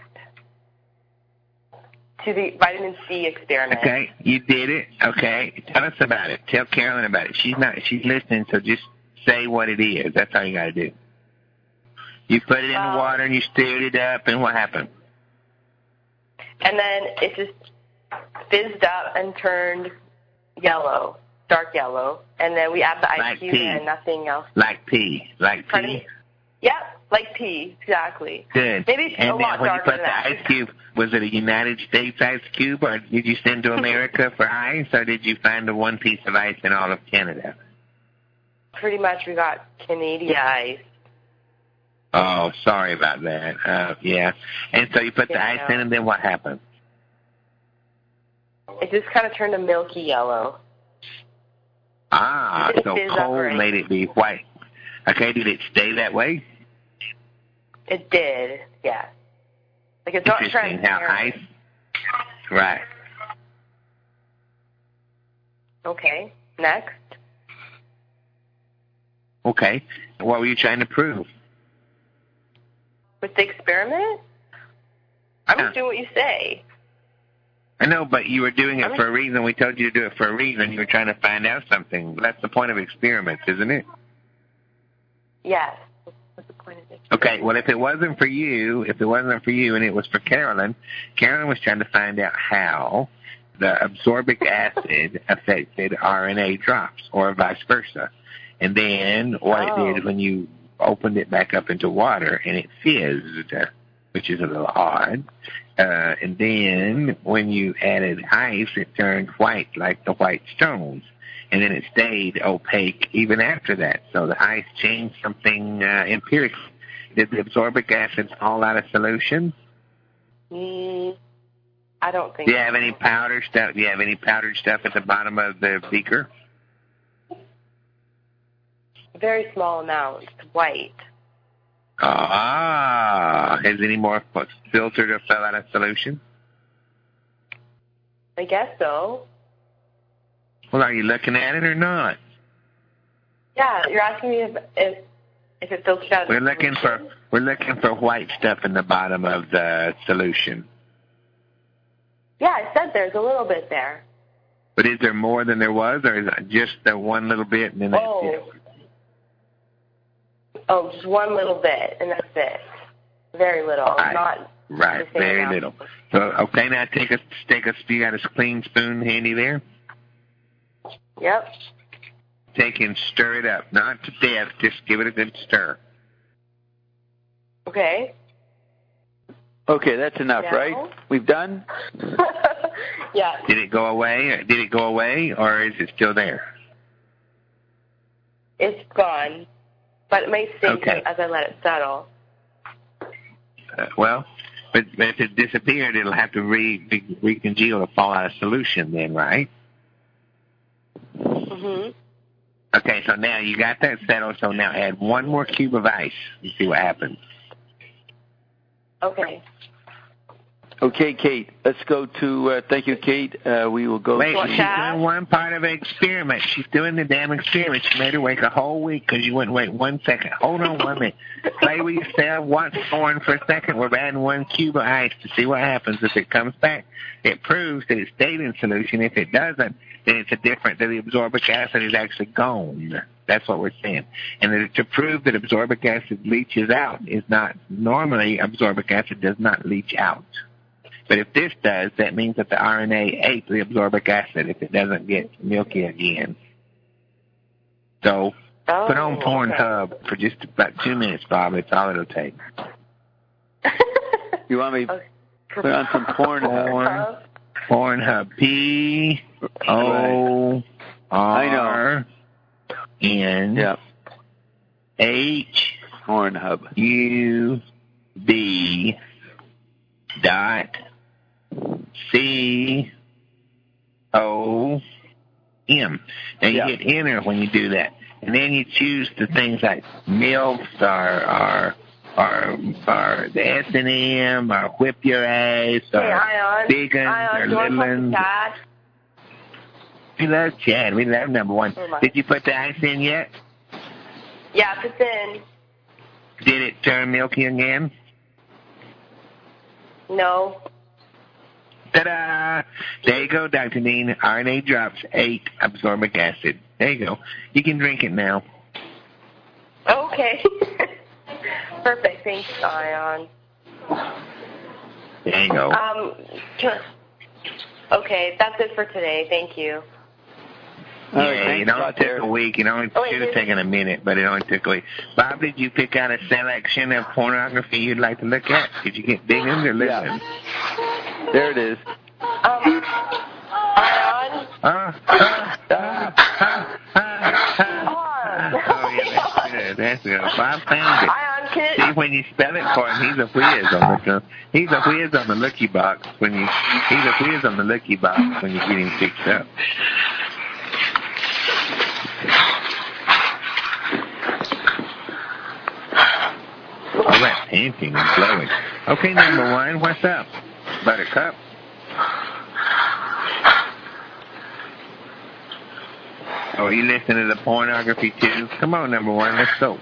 To the vitamin C experiment. Okay, you did it. Okay, tell us about it. Tell Carolyn about it. She's listening, so just say what it is. That's all you got to do. You put it in the water and you stirred it up, and what happened? And then it just fizzed up and turned yellow, dark yellow. And then we add the ice cube and nothing else. Like pee. Pardon me? Yep, like pee, exactly. Good. Maybe and a lot then when you darker put than the that. ice cube, was it a United States ice cube, or did you send to America for ice, or did you find the one piece of ice in all of Canada? Pretty much we got Canadian ice. Oh, sorry about that. Yeah. And so you put the ice in, and then what happened? It just kind of turned a milky yellow. Ah, so cold made it be white. Okay, did it stay that way? It did, yeah. Like it's not transparent. How ice? Right. Okay, next. Okay, what were you trying to prove? With the experiment? I'm just doing what you say. I know, but you were doing it for a reason. We told you to do it for a reason. You were trying to find out something. That's the point of experiments, isn't it? Yes. What's the point of it? Okay, well, if it wasn't for you and it was for Carolyn was trying to find out how the absorbic acid affected RNA drops or vice versa. And then what it did when you opened it back up into water and it fizzed, which is a little odd. And then when you added ice, it turned white like the white stones. And then it stayed opaque even after that. So the ice changed something empirically. Did the absorbic acid fall out of solution? I don't think Do you have any powder stuff? Do you have any powdered stuff at the bottom of the beaker? Very small amount, white. Has any more filtered or fell out of solution? I guess so. Well, are you looking at it or not? Yeah, you're asking me if it filtered out. We're looking for white stuff in the bottom of the solution. Yeah, I said there's a little bit there. But is there more than there was, or is it just the one little bit and then that's it? Oh, just one little bit, and that's it. Very little, not right, very little. So, okay, now you got a clean spoon handy there? Yep. Take and stir it up, not to death, just give it a good stir. Okay. Okay, that's enough, right? We've done? Yeah. Did it go away, or is it still there? It's gone, but it may stay as I let it settle. Well, but if it disappeared, it'll have to recongeal to fall out of solution then, right? Mm-hmm. Okay, so now you got that settled, so now add one more cube of ice and see what happens. Okay. Okay, Kate. Let's go to, thank you, Kate. We will go Wait, she's doing one part of the experiment. She's doing the damn experiment. She made her wait a whole week because you wouldn't wait 1 second. Hold on 1 minute. Play with yourself. Watch Thorn for a second. We're adding 1 cube of ice to see what happens. If it comes back, it proves that it stayed in solution. If it doesn't, then it's that the absorbic acid is actually gone. That's what we're saying. And to prove that absorbic acid leaches out is not, normally absorbic acid does not leach out. But if this does, that means that the RNA ate the absorbic acid if it doesn't get milky again. So put on Pornhub for just about 2 minutes, Bob. That's all it'll take. You want me to put on some Pornhub? Pornhub. P-O-R-N-H Pornhub. U-B .com. Now you hit enter when you do that, and then you choose the things like MILFs or the S&M or Whip Your Ass or Vegans or Little's. We love Chad. We love number one. Did you put the ice in yet? Yeah, it's in. Did it turn milky again? No. Ta-da! There you go, Dr. Dean. RNA drops 8 absorbic acid. There you go. You can drink it now. Okay. Perfect. Thanks, Ion. There you go. Okay, that's it for today. Thank you. It only took a week. It only should have taken a minute, but it only took a week. Bob, did you pick out a selection of pornography you'd like to look at? Did you get big under listen? There it is. Ion? Oh, yeah, that's good. That's good. Bob found it. See, when you spell it for him, he's a whiz on the looky box when you get him fixed up. All that panting and blowing. Okay, number one, what's up, Buttercup? Oh, are you listening to the pornography too? Come on, number one, let's go.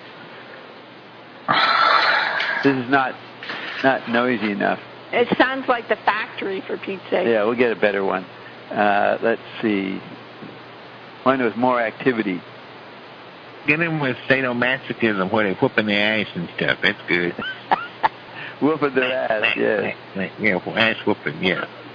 This is not noisy enough. It sounds like the factory, for Pete's sake. Yeah, we'll get a better one. Let's see. One with more activity. Get him with sadomasochism where they're whooping their ass and stuff. That's good. Whooping their ass, yes. Yeah, ass whooping, yeah.